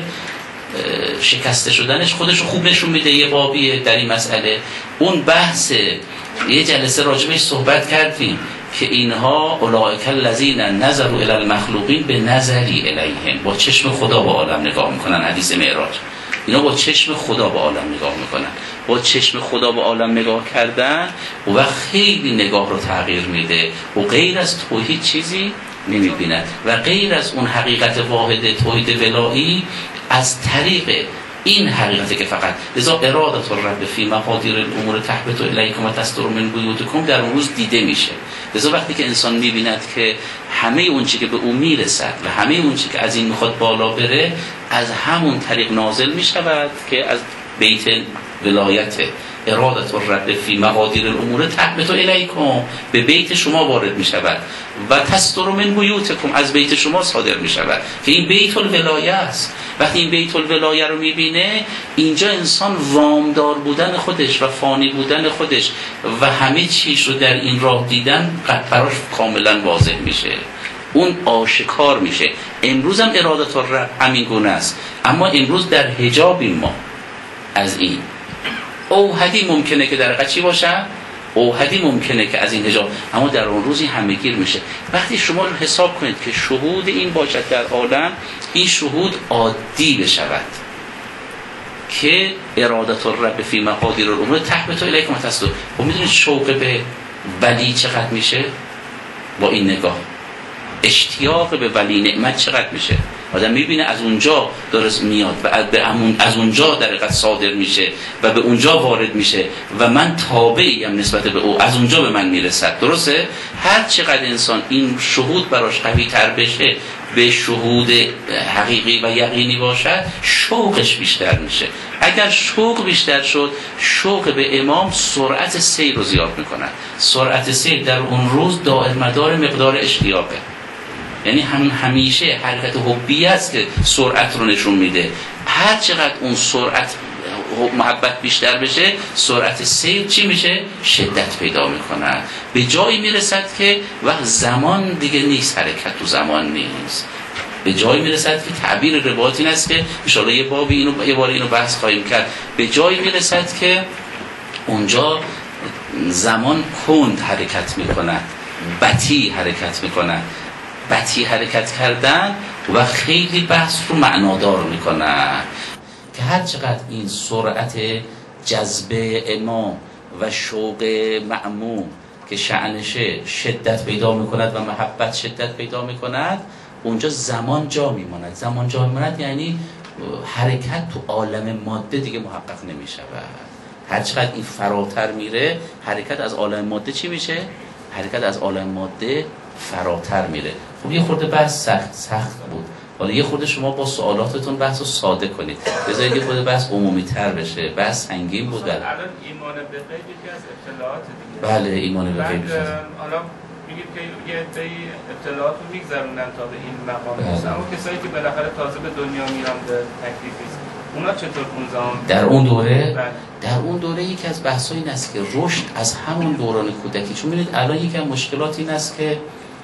شکسته شدنش خودش رو خوب نشون میده. یه بابیه در این مسئله. اون بحث یه جلسه راجبش صحبت کردیم که اینها اولئک الذین نظروا الی المخلوقین به نظری الیهم، با چشم خدا به عالم نگاه میکنن. حدیث معراج، اینا با چشم خدا به عالم نگاه میکنن. با چشم خدا به عالم نگاه کردن و خیلی نگاه رو تغییر میده و غیر از توحید چیزی نمیبینن و غیر از اون حقیقت واحد توحید ولایی از طریق این حقیقته که فقط لذا ارادت الرب فی مقادیر الامور تحبط الیکم و تستر من بیوتکم در اون روز دیده میشه. لذا وقتی که انسان میبیند که همه اون چی که به او میرسد و همه اون چی که از این میخواد بالا بره از همون طریق نازل میشود که از بیت ولایت ارادت الرب فی مقادیر الامور تحبط الیکم به بیت شما وارد میشود و تستر من بیوتکم از بیت شما صادر میشود که این بیت الولایه است. وقتی این بیت الولایه رو میبینه اینجا انسان وامدار بودن خودش و فانی بودن خودش و همه چیز رو در این راه دیدن براش کاملا واضح میشه، اون آشکار میشه. امروز هم ارادت الرب همین گونه است، اما امروز در حجابیم ما از این. اوحدی ممکنه که در قچی باشه، اوحدی ممکنه که از این حجاب، اما در اون روزی همه‌گیر میشه. وقتی شما حساب کنید که شهود این باشد در عالم، این شهود عادی بشود که ارادت الرب فی مقادیر الامور تحبط الیکم تستر. و میدونید شوق به ولی چقدر میشه با این نگاه؟ اشتیاق به ولی نعمت چقدر میشه؟ آدم میبینه از اونجا درست میاد و از اونجا در حقیقت صادر میشه و به اونجا وارد میشه و من تابعیم نسبت به او، از اونجا به من میرسد. درسته؟ هر چقدر انسان این شهود براش قوی تر بشه، به شهود حقیقی و یقینی باشد، شوقش بیشتر میشه. اگر شوق بیشتر شد، شوق به امام سرعت سیر رو زیاد میکنه. سرعت سیر در اون روز دائر مدار مقدار اشتیاقه. یعنی همیشه حرکت حبی است که سرعت رو نشون میده. هر چقدر اون سرعت محبت بیشتر بشه، سرعت سیر چی میشه؟ شدت پیدا میکنه. به جایی میرسد که وقت زمان دیگه نیست، حرکت تو زمان نیست. به جایی میرسد که تعبیر روایت این است که انشاءالله یه بار اینو بحث خواهیم کرد. به جایی میرسد که اونجا زمان کند حرکت میکنه، بطیء حرکت میکنه. بطیء حرکت کردن و خیلی بحث رو معنادار میکنه که هر چقدر این سرعت جذب امام و شوق مأموم که شأنشه شدت پیدا میکند و محبت شدت پیدا میکند، اونجا زمان جا میماند. زمان جا میماند یعنی حرکت تو عالم ماده دیگه محقق نمیشود. هر چقدر این فراتر میره، حرکت از عالم ماده چی میشه؟ حرکت از عالم ماده فراتر میره. خب یه خورده بحث سخت بود. حالا یه خورده شما با سوالاتتون بحث رو ساده کنید، بذارید یه خورده بحث عمومی تر بشه. بحث سنگین بود. الان ایمان به غیب یکی از اطلاعات دیگه. بله، ایمان به غیب. حالا میگید که یه عده‌ای اطلاعات رو میگذرونن تا به این مقام برسن، اما کسایی که بالاخره تازه به دنیا میان به تکلیف است، اونا چطور اون زمان در اون دوره؟ در اون دوره یکی از بحث‌ها این است که رشد از همون دوران کودکی، چون می‌بینید الان یکی از مشکلات این است که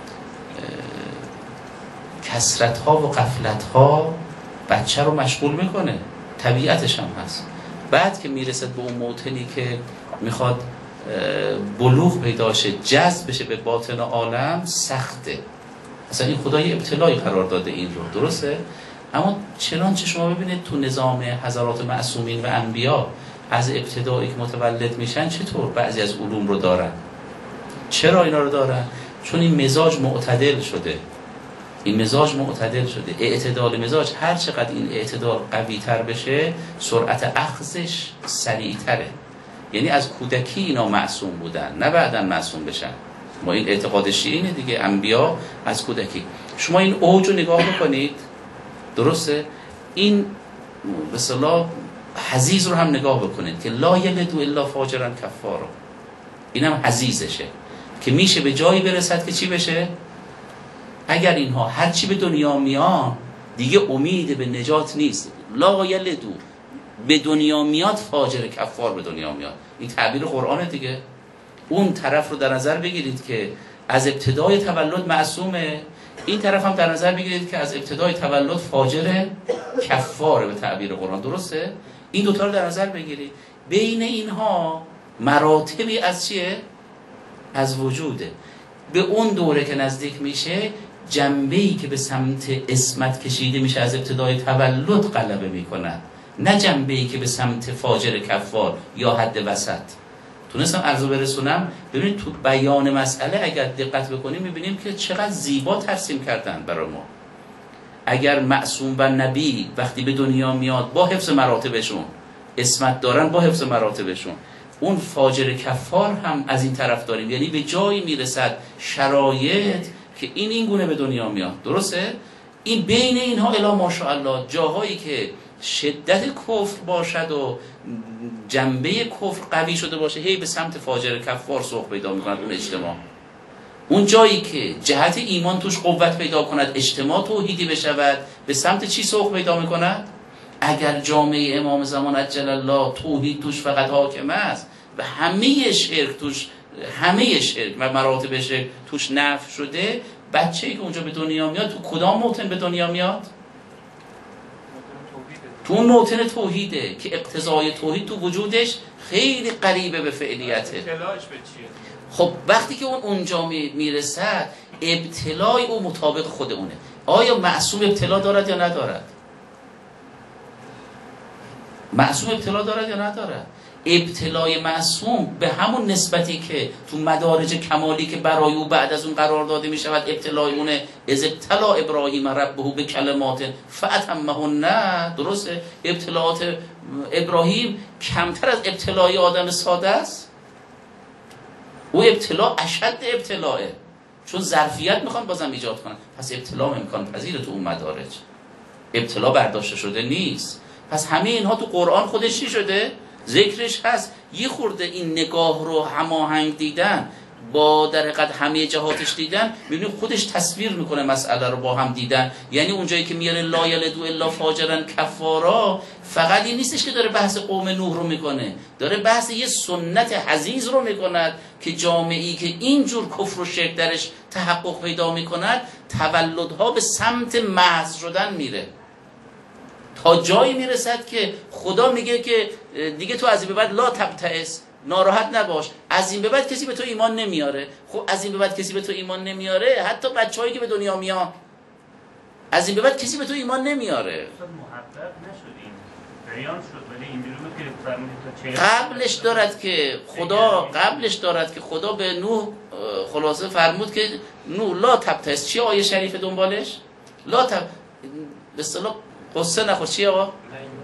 کثرت‌ها و غفلت‌ها بچه رو مشغول میکنه، طبیعتش هم هست. بعد که میرسد به اون موطنی که میخواد بلوغ پیدا شه، جذب بشه به باطن عالم، سخته. اصلا این خدای ابتلایی قرار داده این رو، درسته؟ اما چنانچه شما ببینید تو نظام حضرات معصومین و انبیا از ابتدایی که متولد میشن چطور بعضی از علوم رو دارن. چرا اینا رو دارن؟ چون این مزاج معتدل شده. این مزاج معتدل شده. اعتدال مزاج، هر چقدر این اعتدال قوی تر بشه، سرعت اخذش سریع تره. یعنی از کودکی اینا معصوم بودن، نه بعداً معصوم بشن. ما این اعتقاد شیعینه دیگه، انبیا از کودکی. شما این اوج رو نگاه بکنید، درسته؟ این به اصطلاح حزیز رو هم نگاه بکنید که لا یلدو الا فاجرا کفارا. اینم حزیزشه که میشه به جایی برسد که چی بشه؟ اگر اینها هر چی به دنیا میان دیگه امید به نجات نیست. لا یلدو، به دنیا میاد فاجر کفار به دنیا میاد. این تعبیر قرآنه دیگه. اون طرف رو در نظر بگیرید که از ابتدای تولد معصومه، این طرف هم در نظر بگیرید که از ابتدای تولد فاجر کفاره به تعبیر قرآن. درسته؟ این دوتا رو در نظر بگیرید. بین اینها مراتبی از چیه؟ از وجوده. به اون دوره که نزدیک میشه، جنبه‌ای که به سمت عصمت کشیده میشه از ابتدای تولد غلبه میکنه، نه جنبه‌ای که به سمت فاجر کفار یا حد وسط. تونستم عرض برسونم. ببینید تو بیان مسئله اگر دقت بکنیم میبینیم که چقدر زیبا ترسیم کردن برای ما. اگر معصوم و نبی وقتی به دنیا میاد با حفظ مراتبشون، عصمت دارن با حفظ مراتبشون، اون فاجر کفار هم از این طرف داریم، یعنی به جایی میرسد شرایط که این گونه به دنیا میاد. درسته؟ این بین اینها الا ماشاءالله جاهایی که شدت کفر باشد و جنبه کفر قوی شده باشه، هی به سمت فاجر کفار سوق پیدا میکند اون اجتماع. اون جایی که جهت ایمان توش قوت پیدا کند، اجتماع توحیدی بشود، به سمت چی سوق پیدا میکند؟ اگر جامعه امام زمان عجل الله توحید توش فقط حاکم است و همه شرک و مراتب شرک توش نفی شده، بچه‌ای که اونجا به دنیا میاد تو کدام موطن به دنیا میاد؟ تو اون موطن توحیده که اقتضای توحید تو وجودش خیلی قریبه به فعلیته. خب وقتی که اونجا میرسد، ابتلای او مطابق خود اونه. آیا معصوم ابتلا دارد یا ندارد؟ معصوم ابتلا دارد یا ندارد؟ ابتلای معصوم به همون نسبتی که تو مدارج کمالی که برای او بعد از اون قرار داده می شود ابتلای اونه، از ابتلا ابراهیم ربه به کلمات فاتمهن. درسته؟ ابتلاات ابراهیم کمتر از ابتلای آدم ساده است. او ابتلا اشد ابتلاه، چون ظرفیت میخوان بازم ایجاد کنن. پس ابتلا امکان پذیر تو اون مدارج، ابتلا برداشته شده نیست. پس همه اینها تو قرآن خودش چی شده؟ ذکرش هست. یه خورده این نگاه رو هماهنگ دیدن با در حقیقت همه جهاتش دیدن، میبینیم خودش تصویر میکنه مسئله رو با هم دیدن. یعنی اونجایی که میاره لا یلدو الا فاجرا کفارا، فقط این نیستش که داره بحث قوم نوح رو میکنه، داره بحث یه سنت حزیز رو میکند که جامعه‌ای که اینجور کفر و شرک درش تحقق پیدا میکند، تولدها به سمت محض شدن میره، تا جایی میرسد که خدا میگه که دیگه تو از این به بعد لا تبتئس، ناراحت نباش، از این به بعد کسی به تو ایمان نمیاره. خب از این به بعد کسی به تو ایمان نمیاره، حتی بچه‌هایی که به دنیا میان، از این به بعد کسی به تو ایمان نمیاره. محقق نشدیم، بیان شد، ولی اینجوری بود که فرمودید قبلش دارد که خدا به نوح خلاصه فرمود که نوح لا تبتئس. چی آیه شریف دنبالش؟ لا تب به اصطلاح قصه نخور. چی آقا؟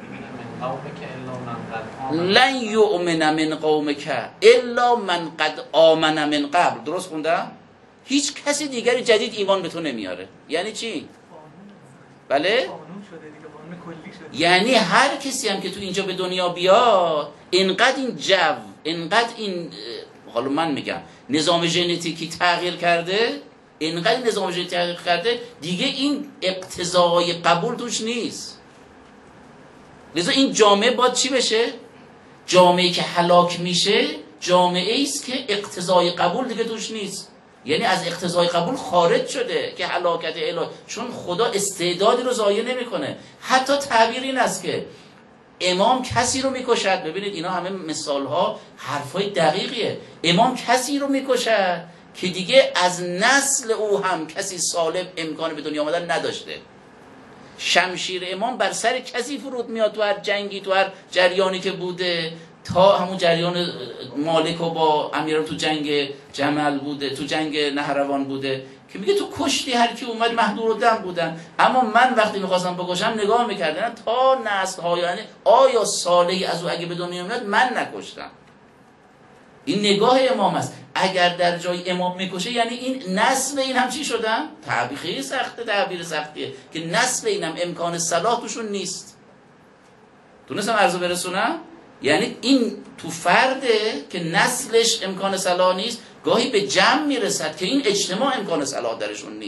لن یؤمن من قومک الا من قد آمن من قبل. درست خوندم؟ هیچ کسی دیگری جدید ایمان به تو نمیاره. یعنی چی؟ بله؟ یعنی هر کسی هم که تو اینجا به دنیا بیاد، اینقدر این اینقدر این، حالا من میگم نظام ژنتیکی تغییر کرده، اینقدر نظام ژنتیکی تغییر کرده دیگه این اقتضای قبول توش نیست. لذا این جامعه باید چی بشه؟ جامعه‌ای که هلاک میشه جامعه‌ای است که اقتضای قبول دیگه توش نیست، یعنی از اقتضای قبول خارج شده که هلاکت الهی، چون خدا استعدادی رو ضایع نمیکنه. حتی تعبیر این است که امام کسی رو میکشد. ببینید اینا همه مثالها حرفای دقیقیه. امام کسی رو میکشد که دیگه از نسل او هم کسی سالم امکان به دنیا آمدن نداشته. شمشیر امام بر سر کسی فرود میاد تو هر جنگی، تو هر جریانی که بوده، تا همون جریان مالک و با امیران تو جنگ جمل بوده، تو جنگ نهروان بوده، که میگه تو کشتی هر کی اومد محضور الدم بودن، اما من وقتی میخواستم بکشم نگاه میکردن تا نسل ها، یعنی آیا صالحی از او اگه به دنیا میاد من نکشتم. این نگاه امام است. اگر در جای امام میکشه یعنی این نسل این هم چی شدن؟ تعبیر سخته، تعبیر سختیه که نسل این هم امکان صلاح توشون نیست. تونستم عرضو برسونم؟ یعنی این تو فرده که نسلش امکان صلاح نیست، گاهی به جمع میرسد که این اجتماع امکان صلاح درشون نیست.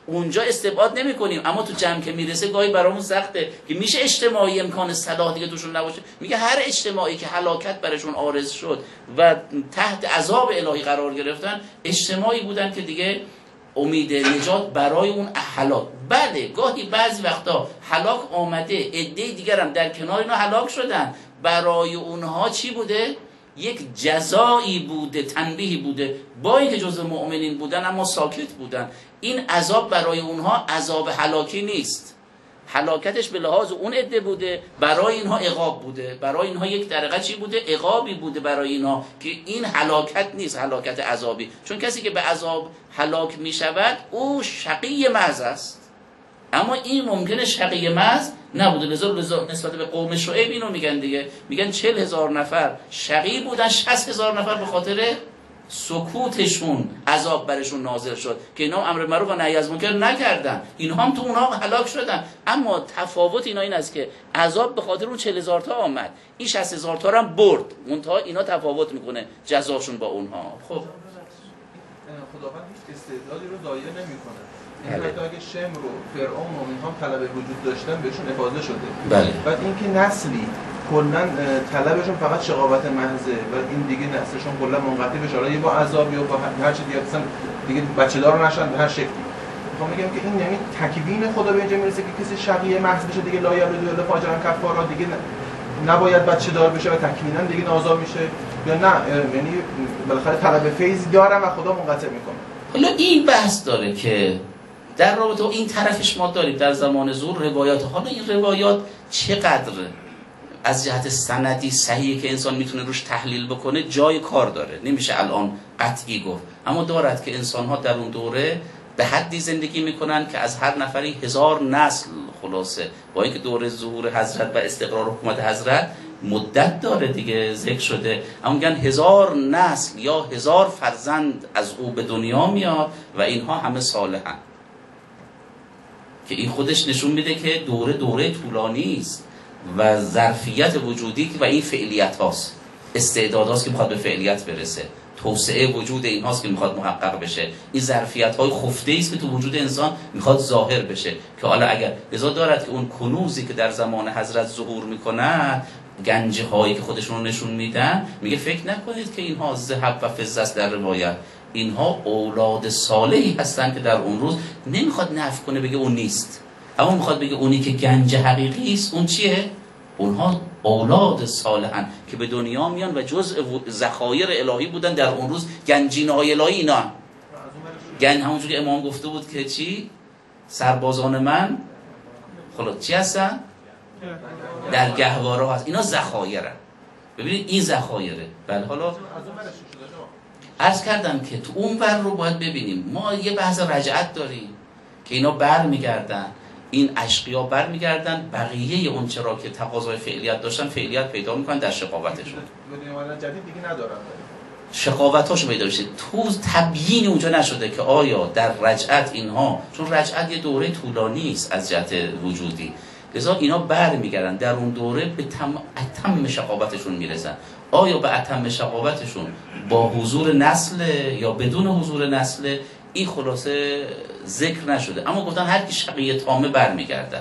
اونجا استبعاد نمی کنیم، اما تو جمع که میرسه گاهی برامون سخته که میشه اجتماعی امکان صلاح دیگه توشون نباشه. میگه هر اجتماعی که هلاکت برشون عارض شد و تحت عذاب الهی قرار گرفتن، اجتماعی بودن که دیگه امید نجات برای اون هلاک. بله گاهی بعضی وقتا هلاک آمده، عده دیگر هم در کنار اینا هلاک شدن، برای اونها چی بوده؟ یک جزایی بوده، تنبیهی بوده، با اینکه جزء مؤمنین بودن اما ساکت بودن. این عذاب برای اونها عذاب هلاکی نیست، هلاکتش به لحاظ اون عده بوده، برای اینها عقاب بوده، برای اینها یک درجه چی بوده؟ عقابی بوده برای اینها، که این هلاکت نیست، هلاکت عذابی. چون کسی که به عذاب هلاک می شود او شقی محض است، اما این ممکنه شقی محض نبوده. لذا نسبت به قوم شعیب اینو میگن دیگه، میگن 40,000 نفر شقی بودن، 60,000 نفر به خاطر سکوتشون عذاب برشون نازل شد که اینا امر معروف و نهی از منکر نکردن، اینها هم تو اونها هلاک شدن. اما تفاوت اینا این است که عذاب به خاطر اون 40,000 تا آمد، این 60,000 تا هم برد، منتها اینا تفاوت میکنه جزاشون با اونها. خب خداوند هیچ استعدادی رو ضایع نمیکنه. حتی اگه شم رو فرعون و اینها طلب وجود داشتن بهشون افاضه شده. بله. بعد اینکه نسلی کلا طلبشون فقط شقاوت محضه و این دیگه نسلشون کلا منقطع بشه، حالا یا با عذاب یا با هر چیزی، مثلا دیگه بچه‌دار نشن به هر شکلی. میخوام بگم که این یعنی تکوین خدا به اینجا میرسه که کسی شقی محض بشه دیگه لا یبلد الا فاجرا کفارا، دیگه نباید بچه‌دار بشه و تکوینا دیگه نازا میشه، یا نه یعنی بالاخره طلب فیض دارن و خدا منقطع میکنه. حالا این بحث داره که در رابطه با این طرفش ما داریم در زمان ظهور روایات. حالا این روایات چقدر از جهت سندی صحیحه که انسان میتونه روش تحلیل بکنه، جای کار داره، نمیشه الان قطعی گفت، اما دارد که انسان‌ها در اون دوره به حدی زندگی میکنن که از هر نفری 1000 نسل، خلاصه با اینکه دوره ظهور حضرت و استقرار حکومت حضرت مدت داره دیگه ذکر شده، اما میگن 1000 نسل یا 1000 فرزند از او به دنیا میاد و اینها همه صالحن، که این خودش نشون میده که دوره طولانی است و ظرفیت وجودی و این فعلیت هاست، استعداد هاست که میخواد به فعلیت برسه، توسعه وجود این هاست که میخواد محقق بشه، این ظرفیت های خفته است که تو وجود انسان میخواد ظاهر بشه. که حالا اگر لذا دارد که اون کنوزی که در زمان حضرت ظهور میکنن، گنجه هایی که خودشون رو نشون میدن، میگه فکر نکنید که اینها ذهب و فضه است در روایت، اینها اولاد صالحی هستن که در اون روز نمیخواد نفی کنه بگه اون نیست، اما میخواد بگه اونی که گنج حقیقی است اون چیه؟ اونها اولاد صالحن که به دنیا میان و جزء ذخایر الهی بودن در اون روز، گنجینه‌های الهی اینا. همونجور که امام گفته بود که چی؟ سربازان من خلاص چی هستن؟ در گهواره هست، اینا ذخایرن. ببینید این ذخایره. بله حالا عرض کردم که تو اون ور رو باید ببینیم. ما یه بحث رجعت داریم که اینا برمیگردن، این اشقیا برمیگردن، بقیه اون چرا که تقاضای فعلیت داشتن فعلیت پیدا میکنن در شقاوتشون. جدید دیگه ندارن. شقاوتاشو پیدا بشه. تو تبیین اونجا نشده که آیا در رجعت اینها، چون رجعت یه دوره طولانی است از جهت وجودی، لذا اینا برمیگردن در اون دوره به اتم شقاوتشون میرسن. آیا به اتم شقاوتشون با حضور نسل یا بدون حضور نسل، این خلاصه ذکر نشده، اما گفتن هر کی شقی تامه برمیگردن،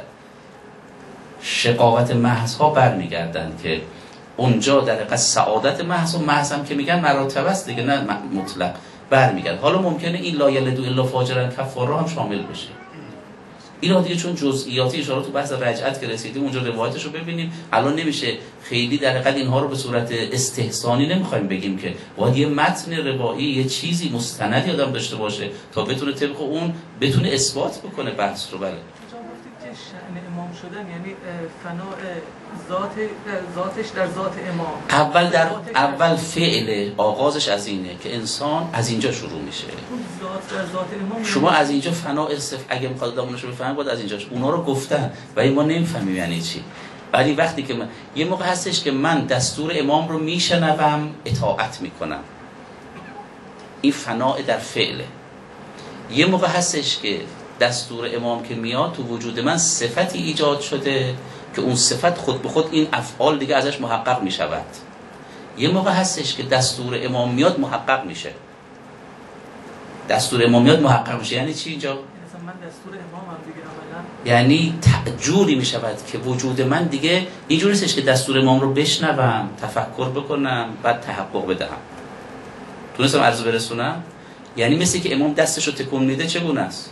شقاوت محض ها برمیگردن که اونجا در حقیقت سعادت محض و محض هم که میگن مراتب است دیگه، نه مطلق برمیگرد. حالا ممکنه این لا یلدو الا فاجرا کفارا هم شامل بشه. اینا دیگه چون جزئیاتی اشاره تو بحث رجعت که رسیدیم اونجا روایتش رو ببینیم، الان نمیشه خیلی در حقیقت اینها رو به صورت استحسانی نمیخوایم بگیم، که باید یه متن روایی، یه چیزی مستندی آدم داشته باشه تا بتونه طبق اون بتونه اثبات بکنه بحث رو. بله شأن امام شدن یعنی فناء ذاتش در ذات امام. اول فعل آغازش از اینه که انسان از اینجا شروع میشه. ذات در ذات امام شما از اینجا فناء اگه میخواد دامونش رو بفهمید باید از اینجا اونا رو گفتن ولی ما نمیفهمیم یعنی چی. ولی وقتی که یه موقع هستش که من دستور امام رو میشنوم، اطاعت میکنم، این فناء در فعله. یه موقع هستش که دستور امام که میاد تو وجود من صفتی ایجاد شده که اون صفت خود به خود این افعال دیگه ازش محقق میشود. یه موقع هستش که دستور امام میاد محقق میشه. دستور امام میاد محقق میشه یعنی چی اینجا؟ من دستور امامم دیگه عملا. یعنی جوری می شود که وجود من دیگه اینجوری نیستش که دستور امام رو بشنوم، تفکر بکنم، بعد تحقق بدهم. تونستم عرض برسونم؟ یعنی مثل که امام دستش رو تکون میده چگونه است؟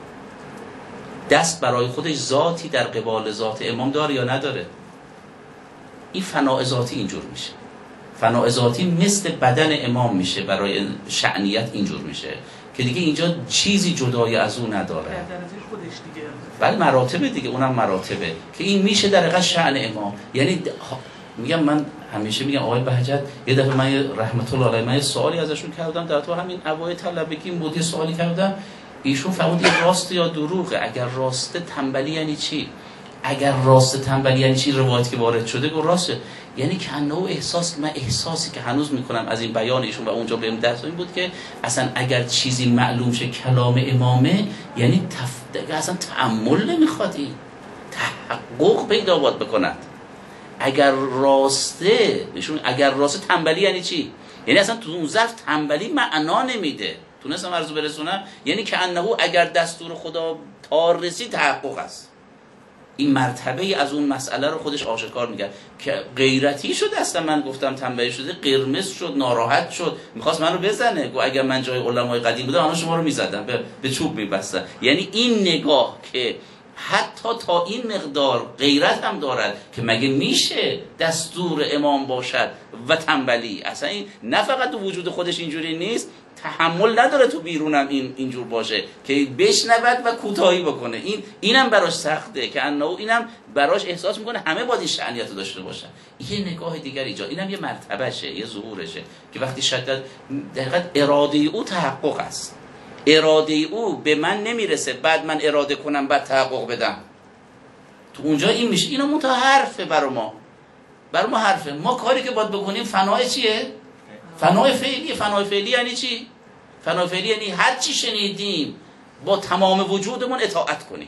دست برای خودش ذاتی در قبال ذات امام داره یا نداره؟ این فناء ذاتی اینجور میشه. فناء ذاتی مثل بدن امام میشه، برای شأنیت اینجور میشه که دیگه اینجا چیزی جدای از اون نداره. در درجه خودش دیگه. ولی مراتبه دیگه، اونم مراتبه که این میشه در حقیقت شأن امام. یعنی میگم من همیشه میگم آقای بهجت یه دفعه من رحمت الله علیه من یه سوالی ازشون کردم در تو همین اوایل طلبگی مودی سوالی کردم، ایشون فرمود این راست یا دروغه؟ اگر راسته تنبلی یعنی چی؟ اگر راست تنبلی یعنی چی؟ روایت که وارد شده گفت راسته، یعنی که انه احساس، من احساسی که هنوز میکنم از این بیان ایشون و اونجا بهم درس این بود که اصلا اگر چیزی معلوم شه کلام امامه یعنی اصلا تأمل نمیخواد، این تحقق پیدا باید بکند. اگر راسته ایشون، اگر راسته تنبلی یعنی چی؟ یعنی اصلا تو اون ظرف تنبلی معنا نمیده. تونستم عرض برسونم؟ یعنی که انه اگر دستور خدا تا رسید تحقق است. این مرتبه از اون مسئله رو خودش آشکار میگه که غیرتی شد. اصلا من گفتم تنبیه شده، قرمز شد، ناراحت شد، میخواست من رو بزنه. گو اگر من جای علمای قدیم بودم آنها شما رو میزدن، به چوب میبستن. یعنی این نگاه که حتی تا این مقدار غیرت هم دارد که مگه میشه دستور امام باشد و تنبلی. اصلا این نه فقط تو وجود خودش اینجوری نیست، تحمل نداره تو بیرونم اینجور باشه که بشنود و کوتاهی بکنه. اینم براش سخته که انه اینم براش احساس میکنه همه باید این شأنیت رو داشته باشن. یه نگاه دیگر ایجاد، اینم یه مرتبهشه، یه ظهورشه که وقتی شدت دقیقاً اراده او تحقق است. اراده او به من نمیرسه بعد من اراده کنم بعد تحقق بدم. تو اونجا این میشه. اینا منتها حرفه برای ما حرفه. ما کاری که باید بکنیم فنای چیه؟ فنای فعلی. فنای فعلی یعنی چی؟ فنای فعلی یعنی هر چی شنیدیم با تمام وجودمون اطاعت کنیم.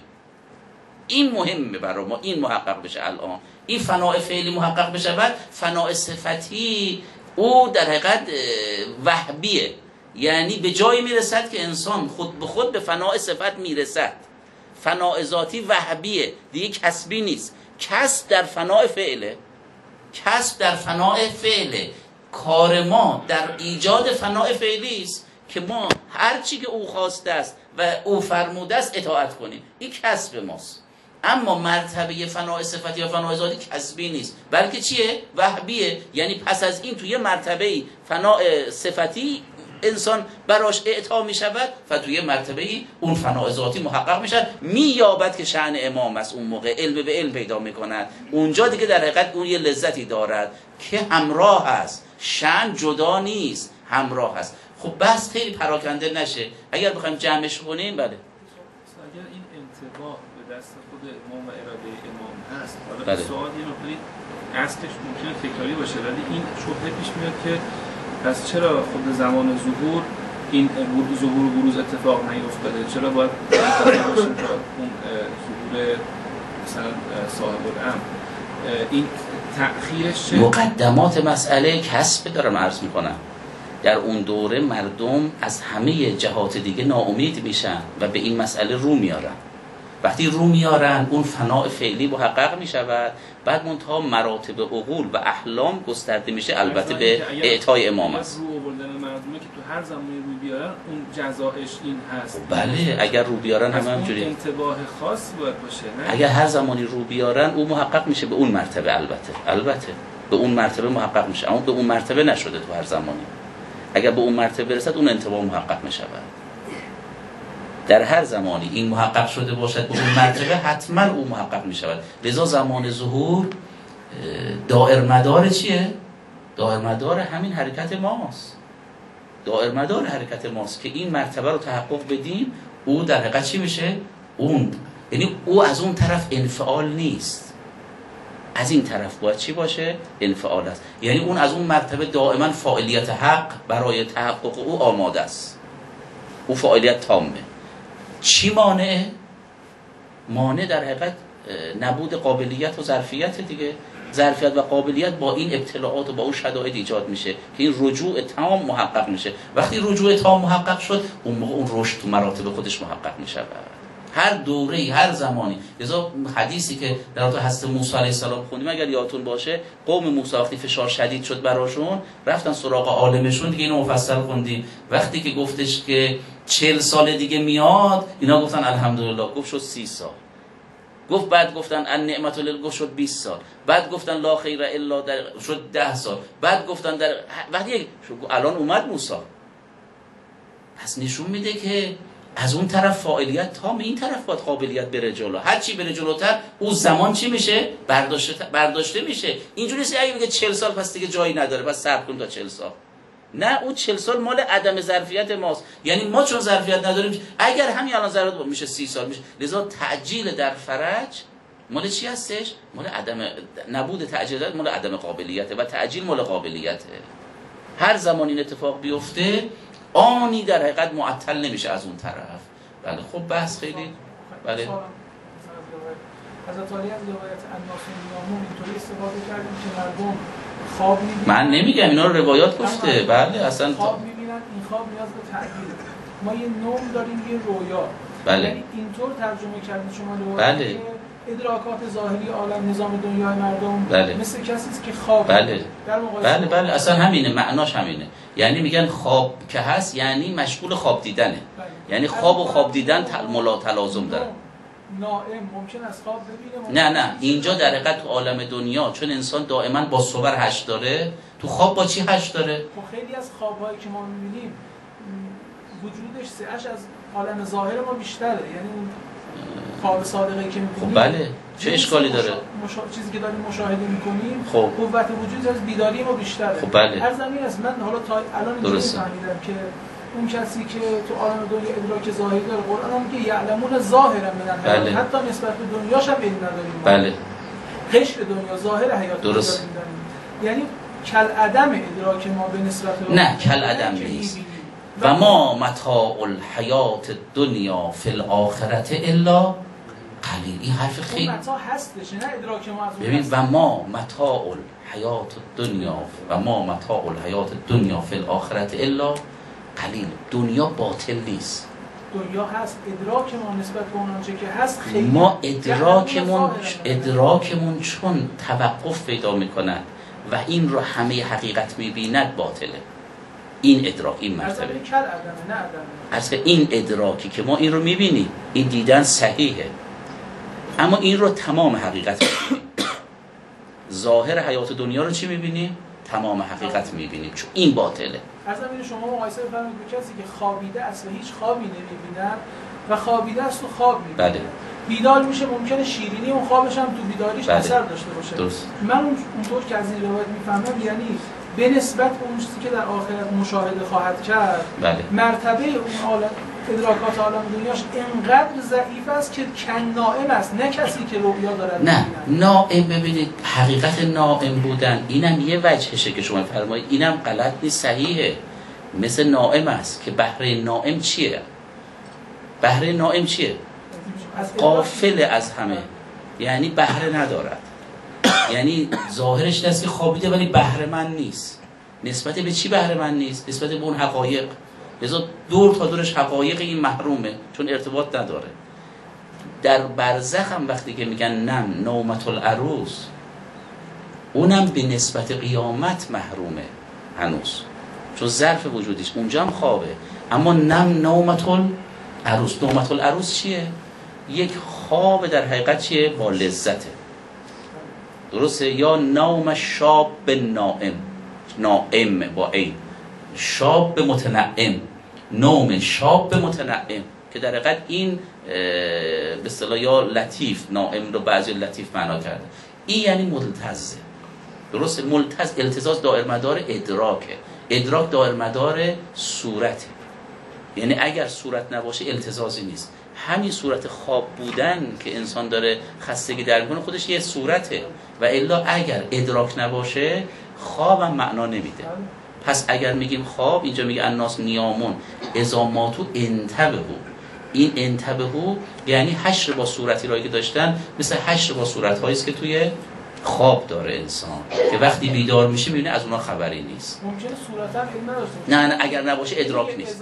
این مهمه برای ما، این محقق بشه. الان این فنای فعلی محقق بشه، بعد فنای صفتی او در حقیقت وهبیه، یعنی به جایی میرسد که انسان خود به خود به فنای صفت میرسد. فنای ذاتی وهبیه دیگه، کسبی نیست. کسب در فنای فعله. کسب در فنای فعله. کار ما در ایجاد فنای فعلی است که ما هر چی که او خواسته است و او فرموده است اطاعت کنیم. این کسب ماست. اما مرتبه فنای صفتی یا فنای ذاتی کسبی نیست، بلکه چیه؟ وهبیه. یعنی پس از این توی مرتبه فنای صفتی انسان براش اعطا می شود و توی مرتبه اون فنای ذاتی محقق می شود، می یابد که شأن امام است. اون موقع علم به علم پیدا می کند. اونجا دیگه در حقیقت اون یه لذتی دارد که همراه است. شأن جدا نیست، همراه است. خب بس خیلی پراکنده نشه. اگر بخوایم جمعش کنیم، بله، اگر این انتباه به دست خود امام و اراده امام هست، بله. حالا سوال یه نکته اصلش ممکنه تکراری باشه، ولی این شبهه پیش میاد که پس چرا خود زمان ظهور این ظهور و بروز اتفاق نیفتاده؟ چرا باید باشیم تا اون ظهور مثلا صاحب الامر این تأخیرش چه؟ مقدمات مسئله کسب دارم عرض میکنم. در اون دوره مردم از همه جهات دیگه ناامید میشن و به این مسئله رو میارن. وقتی رو میارن اون فناء فعلی محقق میشود، بعد منتها مراتب عقول و احلام گسترده میشه، البته به اعطای امام است. رو آوردن مردمه که تو هر زمانی رو بیارن اون جزایش این هست. بله، اگر رو بیارن هم همینجوری انتباه خاص باید باشه، نه؟ اگر هر زمانی رو بیارن او محقق میشه به اون مرتبه. البته به اون مرتبه محقق میشه، اما به اون مرتبه نشده تو هر زمانی. اگر به اون مرتبه برسد اون انتباه محقق میشود. در هر زمانی این محقق شده باشد به اون مرتبه حتما او محقق میشود. لذا زمان ظهور دائر مدار چیه؟ دائر مدار همین حرکت ماست. دائر مدار حرکت ماست که این مرتبه رو تحقق بدیم. او در حقیقت چی میشه؟ اون یعنی او از اون طرف انفعال نیست، از این طرف باید چی باشه؟ انفعال است. یعنی اون از اون مرتبه دائما فاعلیت حق برای تحقق او آماده است. او فاعلیت تامه. چی مانعه؟ مانع در حقیقت نبود قابلیت و ظرفیت دیگه. ظرفیت و قابلیت با این ابتلاعات و با اون شدائد ایجاد میشه که این رجوع تام محقق میشه. وقتی رجوع تام محقق شد اون موقع اون رشد تو مراتب خودش محقق میشه. هر دوره‌ای، هر زمانی. لذا حدیثی که در تو حضرت موسی علیه السلام خوندیم اگر یادتون باشه، قوم موسی وقتی فشار شدید شد براشون، رفتن سراغ عالمشون، دیگه اینو مفصل خوندیم. وقتی که گفتش که 40 سال دیگه میاد، اینا گفتن الحمدلله. گفت شد 30 سال. گفت بعد گفتن النعمت لله، گفت شد 20 سال. بعد گفتن لا خیر الا در، شد 10 سال. بعد گفتن در وقتی الان اومد موسی. پس نشون میده که از اون طرف فاعلیت تا به این طرف باید قابلیت بره جلو. هر چی بره جلوتر اون زمان چی میشه؟ برداشته میشه. اینجوری نیست اگه بگه 40 سال پس دیگه جایی نداره، پس صبر کن تا 40 سال. نه، اون 40 سال مال عدم ظرفیت ماست. یعنی ما چون ظرفیت نداریم، اگر همین الان ظرفیت میشه 30 سال میشه. لذا تعجیل در فرج مال چی هستش؟ مال عدم نبود تعجیل، مال عدم قابلیته و تعجیل مال قابلیته. هر زمان این اتفاق بیفته آنی در حقیقت معطل نمیشه از اون طرف. بله خب بحث خیلی بله. حضرت علی از روایت الناس نیامون اینطوری استفاده کردیم که مردم خواب می‌بینن. من نمیگم اینا رو روایات گفته. بله اصلا خواب می‌بینن، این خواب نیاز به تعبیر. ما یه نوم داریم، یه رویا. بله. یعنی اینطور ترجمه کردید شما روایت بله. که ادراکات ظاهری عالم نظام دنیای مردم بله. مثل کسی است که خواب بله. در مقایسه بله بله اصلا همینه، معناش همینه. یعنی میگن خواب که هست یعنی مشغول خواب دیدنه. بله. یعنی خواب و خواب دیدن تلازم داره. نائم ممکن است خواب ببینه. نه اینجا در حقیقت تو عالم دنیا چون انسان دائما با صور هش داره، تو خواب با چی هش داره؟ خب خیلی از خواب‌هایی که ما می‌بینیم وجودش سعه‌اش از عالم ظاهر ما بیشتره. یعنی اون خواب صادقی که می‌بینیم، خب بله چه اشکالی داره؟ چیزی که داریم مشاهده می‌کنیم، خب قوت وجود از بیداری ما بیشتره. خب بله. هر زمین است. من حالا تا الان اینجوری فهمیدم که اون کسی که تو عالم دنیا ادراک ظاهری داره، قرآن هم میگه یعلمون ظاهرا من الحیات، بله. حتی نسبت به دنیاش هم علم نداریم. بله. قشر دنیا ظاهر حیات درست. یعنی کل عدم ادراک ما به نسبت به نه کل عدم نیست. و ما متاع الحیات الدنیا فی الاخرة الا قلیل. این حرف خیلی متاع هستش، نه ادراک ما از اون. ببین و ما متاع الحیات الدنیا و ما متاع الحیات الدنیا فی الاخرة الا قلیل. دنیا باطل نیست. دنیا هست، ادراک ما نسبت به اون آنچه که هست خیلی ما ادراکمون چون توقف پیدا میکنن و این رو همه حقیقت میبیند باطله. این ادراک، این مرتبه از این ادراکی که ما این رو میبینیم، این دیدن صحیحه، اما این رو تمام حقیقت میبینیم. ظاهر حیات دنیا رو چی میبینیم؟ تمام حقیقت میبینیم، چون این باطله. از همین شما مقایسه بفرمایید به کسی که خوابیده است و هیچ خوابی نمیبیند و خوابیده است و خواب میبینه. بله. بیدار میشه، ممکنه شیرینی اون خوابش هم تو بیداریش اثر داشته باشه. درست. من اونطور که از این روایت میفهمم یعنی به نسبت به اون چیزی که در آخرت مشاهده خواهد کرد، بله. مرتبه اون عالم ادراکات عالم دنیاش انقدر ضعیف است که کن نائم است، نه کسی که رؤیا دارد. نه نائم. ببینید حقیقت نائم بودن اینم یه وجهشه که شما فرمایید، اینم غلط نیست، صحیحه. مثل نائم است که بهره نائم چیه؟ بهره نائم چیه؟ غافل از همه، یعنی بهره ندارد. یعنی ظاهرش دست که خوابیده ولی بهره مند نیست. نسبت به چی بهره مند نیست؟ نسبت به اون حقایق. لذا دور تا دورش حقایق این محرومه، چون ارتباط نداره. در برزخ هم وقتی که میگن نم نومت العروس، اونم به نسبت قیامت محرومه هنوز، چون ظرف وجودیش اونجا هم خوابه. اما نم نومت العروس، نومت العروس چیه؟ یک خواب در حقیقت چیه؟ با لذته. درسته؟ یا نوم شاب نائم، نائم با این، شاب متنعم، نوم شاب متنعم، که در حقیقت این به اصطلاح یا لطیف، نائم رو بعضی لطیف معنا کرده. این یعنی ملتزه. درسته؟ ملتز التزاز دائر مدار ادراکه. ادراک دائر مدار صورته. یعنی اگر صورت نباشه التزازی نیست. همین صورت خواب بودن که انسان داره خستگی در میکنه خودش یه صورته، و الا اگر ادراک نباشه خوابم معنا نمیده. پس اگر میگیم خواب، اینجا میگه الناس نیامون اذا ماتوا انتبهوا. این انتبهوا یعنی حشر با صورتی رایی که داشتن مثل حشر با صورت‌هایی است که توی خواب داره انسان که وقتی بیدار میشه میبینه از اونها خبری نیست. ممکنه صورتا علم نداشته باشه. نه اگر نباشه ادراک نیست.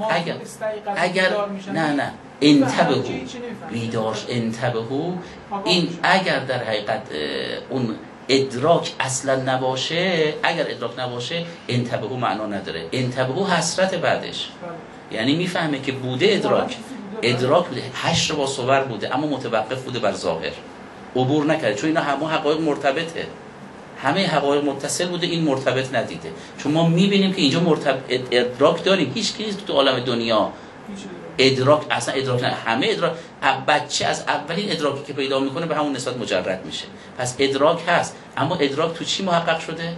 اگر نه انتبهو بیدارش انتبهو، این اگر در حقیقت اون ادراک اصلا نباشه، اگر ادراک نباشه انتبهو معنا نداره. انتبهو حسرت بعدش، یعنی میفهمه که بوده ادراک بوده، حشر با صور بوده اما متوقف بوده بر ظاهر، عبور نکرده، چون اینا همه حقایق مرتبطه، همه حقایق متصل بوده، این مرتبط ندیده. چون ما میبینیم که اینجا ادراک داریم، هیچ کسی تو عالم دنیا ادراک اصلا ادراک نه، همه ادراک. بچه از اولین ادراکی که پیدا میکنه به همون نسبت مجرد میشه. پس ادراک هست، اما ادراک تو چی محقق شده؟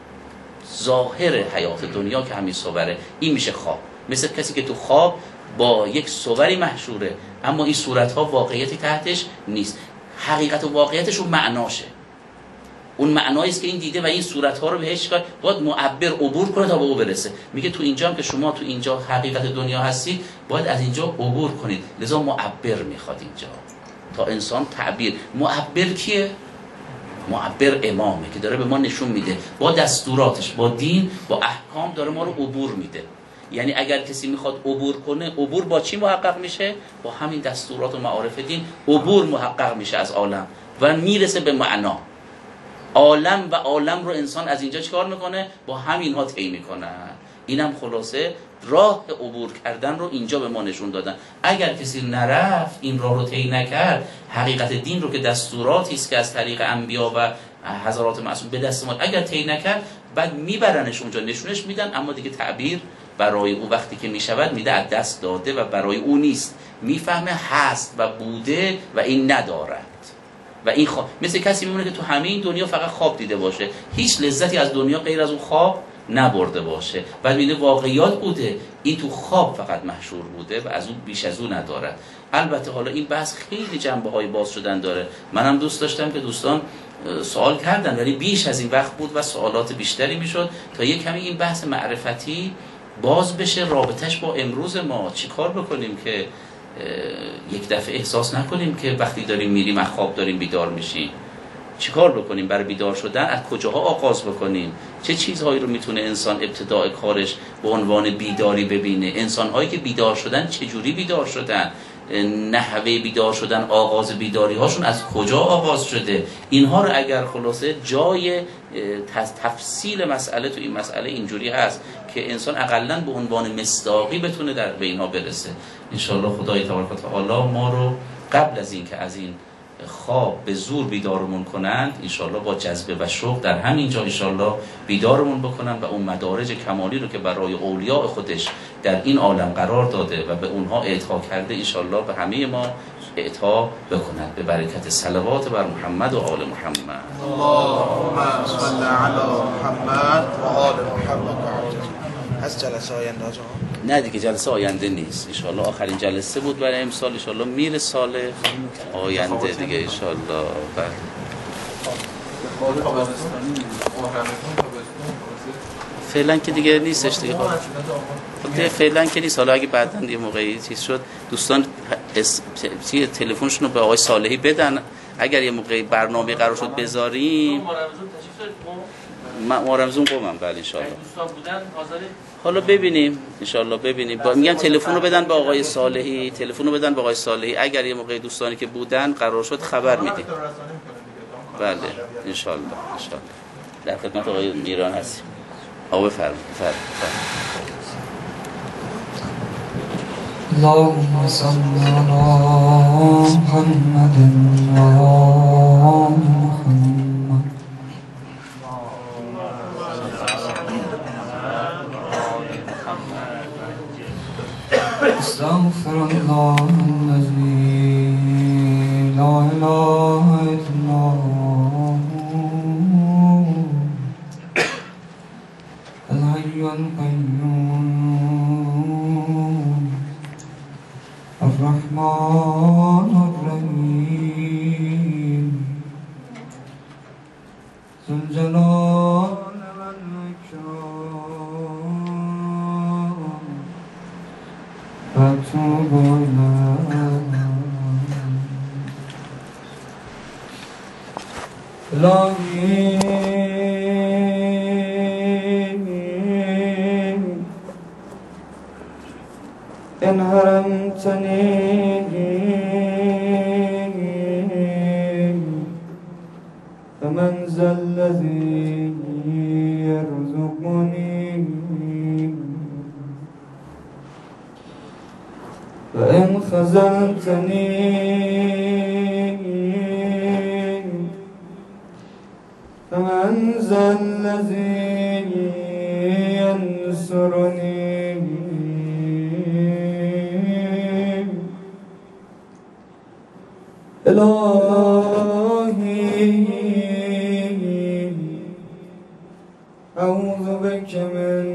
ظاهر حیات دنیا که همین صوره. این میشه خواب. مثل کسی که تو خواب با یک صوری محشوره، اما این صورتها واقعیتی تحتش نیست، حقیقت و واقعیتش اون معناشه، اون معنایی است که این دیده و این صورتها رو بهش کار باید معبر عبور کنه تا به او برسه. میگه تو اینجا هم که شما تو اینجا حقیقت دنیا هستید، باید از اینجا عبور کنید، لذا معبر میخواد اینجا تا انسان تعبیر. معبر کیه؟ معبر امامه که داره به ما نشون میده با دستوراتش، با دین، با احکام داره ما رو عبور میده. یعنی اگر کسی میخواد عبور کنه، عبور با چی محقق میشه؟ با همین دستورات و معارف دین عبور محقق میشه از عالم و میرسه به معنا. عالم و عالم رو انسان از اینجا چیکار میکنه؟ با همینها طی میکنه. اینم خلاصه راه عبور کردن رو اینجا به ما نشون دادن. اگر کسی نرفت، این راه رو طی نکرد، حقیقت دین رو که دستوراتی است که از طریق انبیا و حضرات معصوم به دست ما، اگر طی نکرد، بعد میبرنش اونجا، نشونش میدن، اما دیگه تعبیر برای او وقتی که میشود میده از دست داده و برای او نیست. میفهمه هست و بوده و این ندارد. و این خواب مثل کسی میمونه که تو همین دنیا فقط خواب دیده باشه، هیچ لذتی از دنیا غیر از اون خواب نبرده باشه، بعد میده واقعیات بوده، این تو خواب فقط محشور بوده و از اون بیش از اون ندارد. البته حالا این بحث خیلی جنبه های باز شدن داره. منم دوست داشتم که دوستان سوال کردن، ولی بیش از این وقت بود و سوالات بیشتری میشد تا یک کمی این بحث معرفتی باز بشه. رابطش با امروز ما چیکار بکنیم که یک دفعه احساس نکنیم که وقتی داریم میریم از خواب داریم بیدار میشیم. چیکار بکنیم برای بیدار شدن؟ از کجاها آغاز بکنیم؟ چه چیزهایی رو میتونه انسان ابتداء کارش به عنوان بیداری ببینه؟ انسانهایی که بیدار شدن چجوری بیدار شدن؟ نحوه بیدار شدن، آغاز بیداری هاشون از کجا آغاز شده؟ اینها رو اگر خلاصه جای تفصیل مسئله تو این مسئله اینجوری هست که انسان اقلن به عنوان مصداقی بتونه به اینها برسه. انشاءالله خدای تبارک و تعالی ما رو قبل از این که از این خواب به زور بیدارمون کنند، انشاءالله با جذبه و شوق در همین جا انشاءالله بیدارمون بکنند و اون مدارج کمالی رو که برای اولیاء خودش در این عالم قرار داده و به اونها اعطا کرده، انشاءالله به همه ما اعطا بکند، به برکت صلوات بر محمد و آل محمد. اللهم صل علی محمد و آل محمد. از جلسه آینده نه دیگه جلسه آینده نیست، انشاءالله آخرین جلسه بود برای امسال، انشاءالله میره سال آینده دیگه انشاءالله. بله فعلا که دیگه نیستش دیگه، خب فعلا که نیست. حالا اگه بعداً یه موقعی چیز شد دوستان تلفنشون رو به آقای صالحی بدن، اگر یه موقعی برنامه قرار شد بذاریم. ما رمزون قومم. بله انشاءالله دوستان بودن حاضرین. حالا ببینیم انشاءالله، ببینیم. میگم تلفن رو بدن به آقای صالحی، تلفن رو بدن به آقای صالحی، اگر یه موقع دوستانی که بودن قرار شد خبر میدیم. بله انشاءالله در خدمت آقای میران هستیم. آقا بفرمایید. اللهم صل علی محمد و آل محمد. استغفر الله الذي لا اله الا هو الحي القيوم الرحمن الرحيم ذو الجلال فاتوب إليه الهی إن حرمتني فمن ذا الذي يرزقني وإن خذلتني فمن ذا الذي ينصرني إلهي أعوذ بك من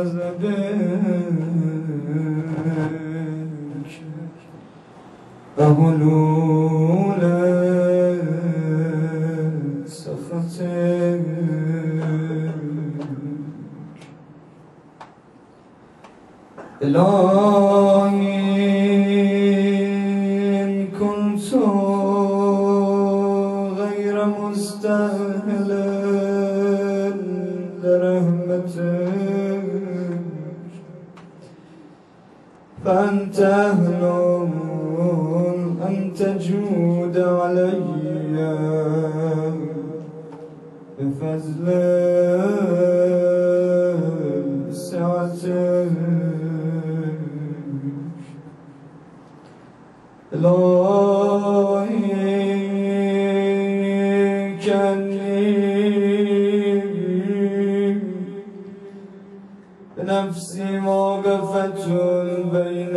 غضبك وهلول سخطك إلهي إن كنت غير مستأهل لرحمتك فأنت أهل أن تجود علي بفضل سعتك إلهي كأني بنفسي واقفة بين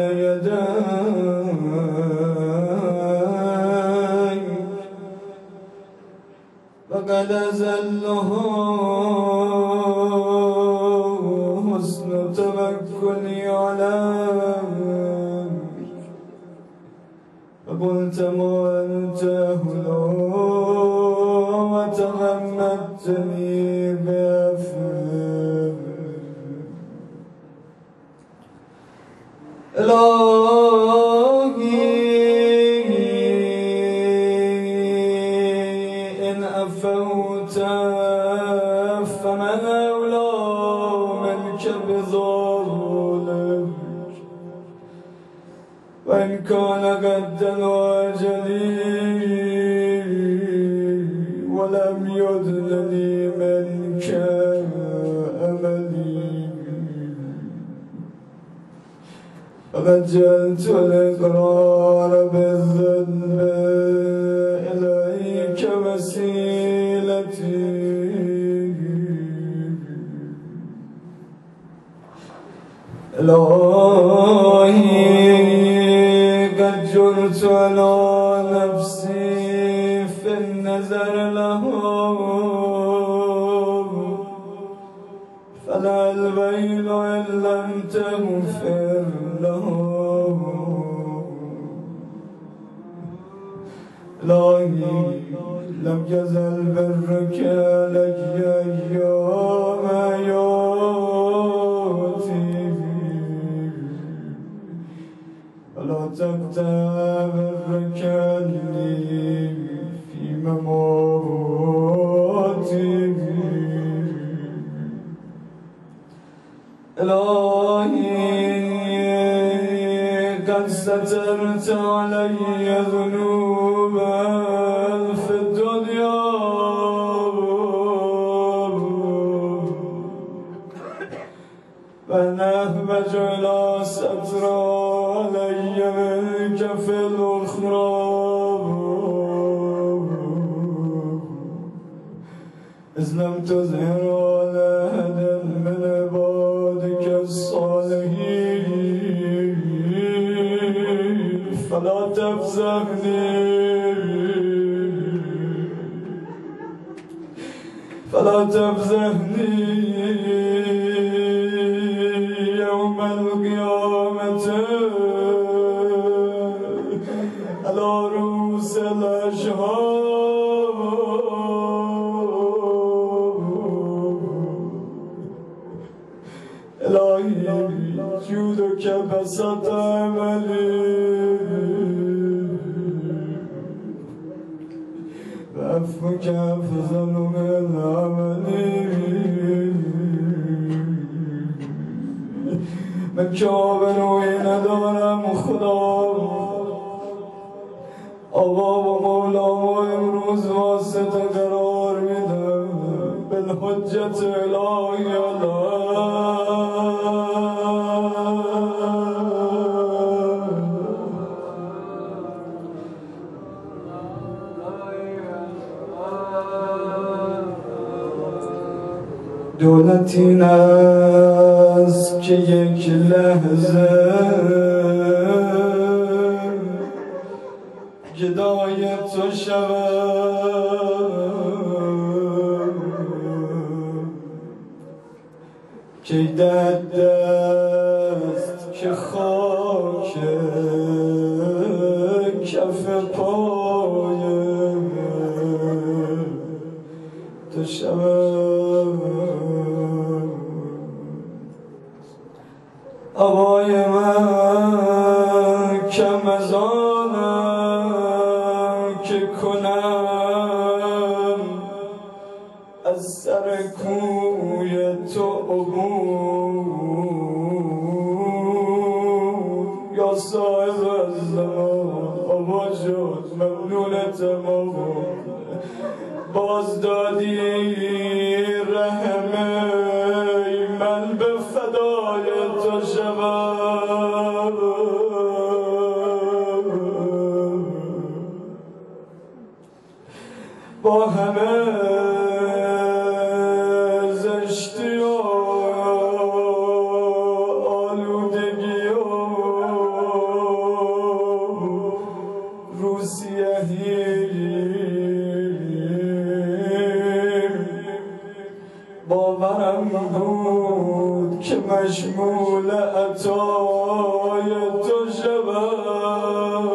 يديك فقد أزلها حسن توكلي عليك فقلت ما أنت أهله وتغمدتني بعفوك إلهي إن أفوت فمن أولى منك بظلمك وإن كان غدا وأجلي ولم يدنني منك أملي فقد جعلت الإقرار بالذنب إليك وسيلتي إلهي قد جرت على نفسي في النظر له فلا الويل إن لم تغفر له إلهي لم يزل برك لك أيام حياتي ولا تقطع برك في مماتي إلهي قد سترت علي ذنوبا في الدنيا فنهبج إلى ستر علي منك في الأخرى إذ لم تظهر على أحد من عبادك الصالحين فلا تفزعني يوم القيامة على رؤوس الأشهاد إلهي جودك بسط أملي عفوك أفضل من عملي من که آبرویی ندارم خدا آقا و مولا ما امروز واسطه قرار میدم بالحجت الهی دولت این است که یک لحظه گدای تو شود که در دست که خاک کف پای تو شود هوای من کم از آنم که کنم از سر کوی تو عبور یا صاحب الزمان آبا شد ممنونت ما باز دادی رحمه من به فدای تو شوم با همه زشتی و آلودگی و روسیهی باورم بود که مشمول عطای تو شود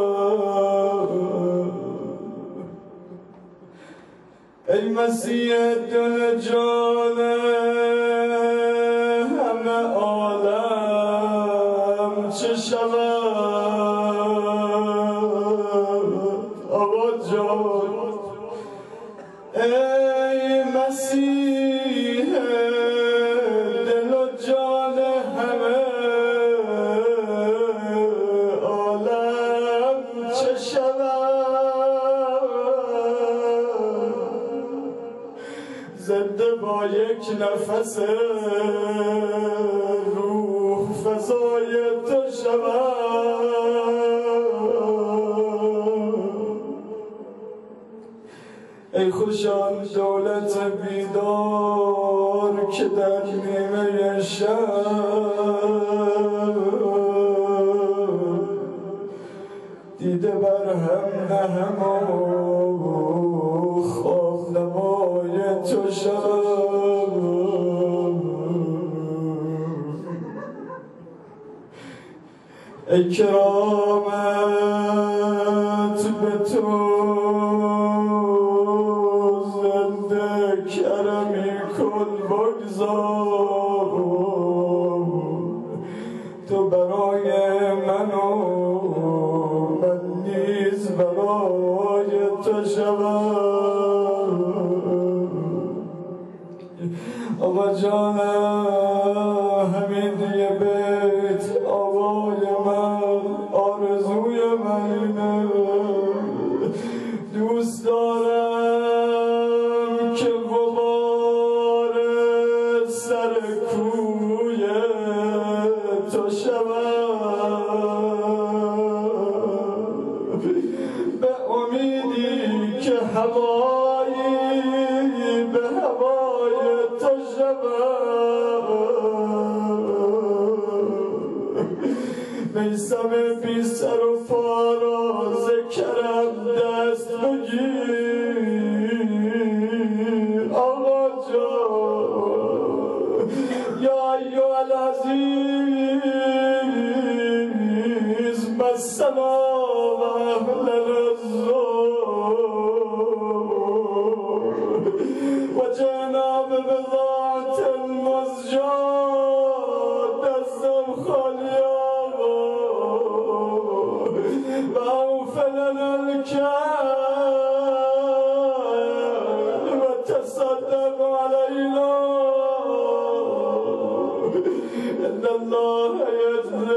ای مسیح دل جان همه عالم چه شود آقا جان ای مسیح دل و جان همه عالم چه شود زنده با یک نفس روح فضای تو شود ای خوشان دولت بیدار که در نیمه شب دیده بر هم نهم و خواب نمای تو شب ای کرامت به تو کرمی کن بگذار تو برای من و من نیز برای تو شوم آقا جانم همین یه بیت آقای من آرزوی من اینه دوست دارم که غبار سر کوی تو شود به امیدی که هوایی به هوای تو شود میسم بی سر و پا را ز کرم دست بگیر آقا جان یا ایها العزیز مسنا و اهل الزور و جناب بذات المزجات دستم خالی و اوفلنا الكهف ان الله یجزی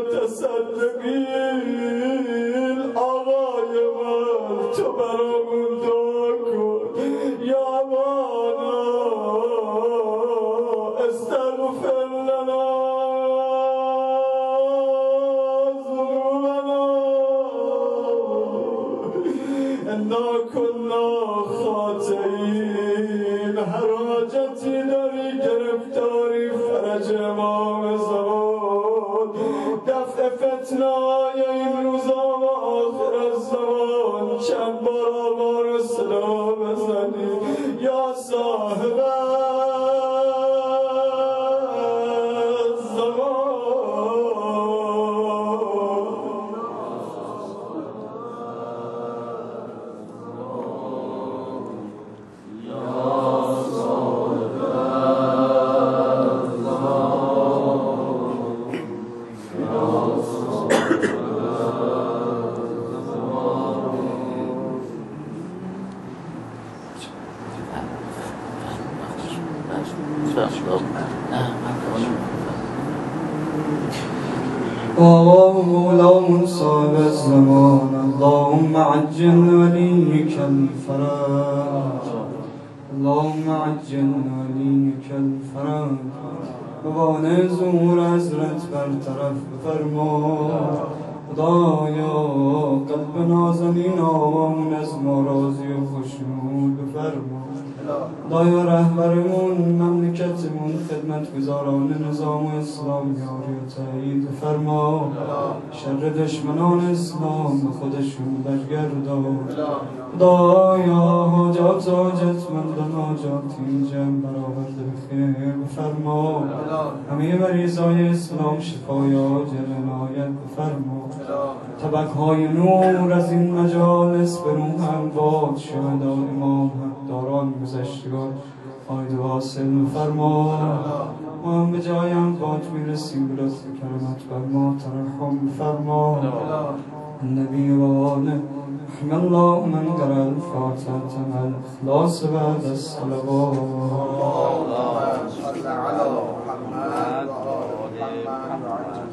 المتصدقین. آقای من تو برامون دعا کن یا مولانا استغفر لنا ذنوبنا انا كنا خاطئین. هر حاجتی داری گرفتاری فرج امام زمان، دفع فتنه‌های این روزا و آخر الزمان چند بار آوار و صدا بزنی یا صاحب اللهم صاحب الزمان اللهم عجل وليك الفرج اللهم عجل وليك الفرج. بوانه ظهور حضرت برطرف بفرما خدایا. قلب نازنین آوامون از ما راضی و خوشنود بفرما. خدایا رهبرمون مملکتمون خدمتگزاران نظام اسلام یاری و تایید بفرما. شر دشمنان اسلام به خودشون برگردان. خدایا حاجات حاجتمندان حاجات این جمع برآورده به خیر بفرما. همه مریضای اسلام شفای عاجل عنایت بفرما. طبقهای نور از این مجالس به روح اموات شهدای امام حقداران گذشتگان فایده حاصل بفرما. ما هم به جای اموات میرسیم به لطف کرمت فرما. ترحم بفرما. النبی و آله رحم الله من قرأ الفاتحة مع الإخلاص بعد الصلوات. اللهم صل على محمد و آل محمد.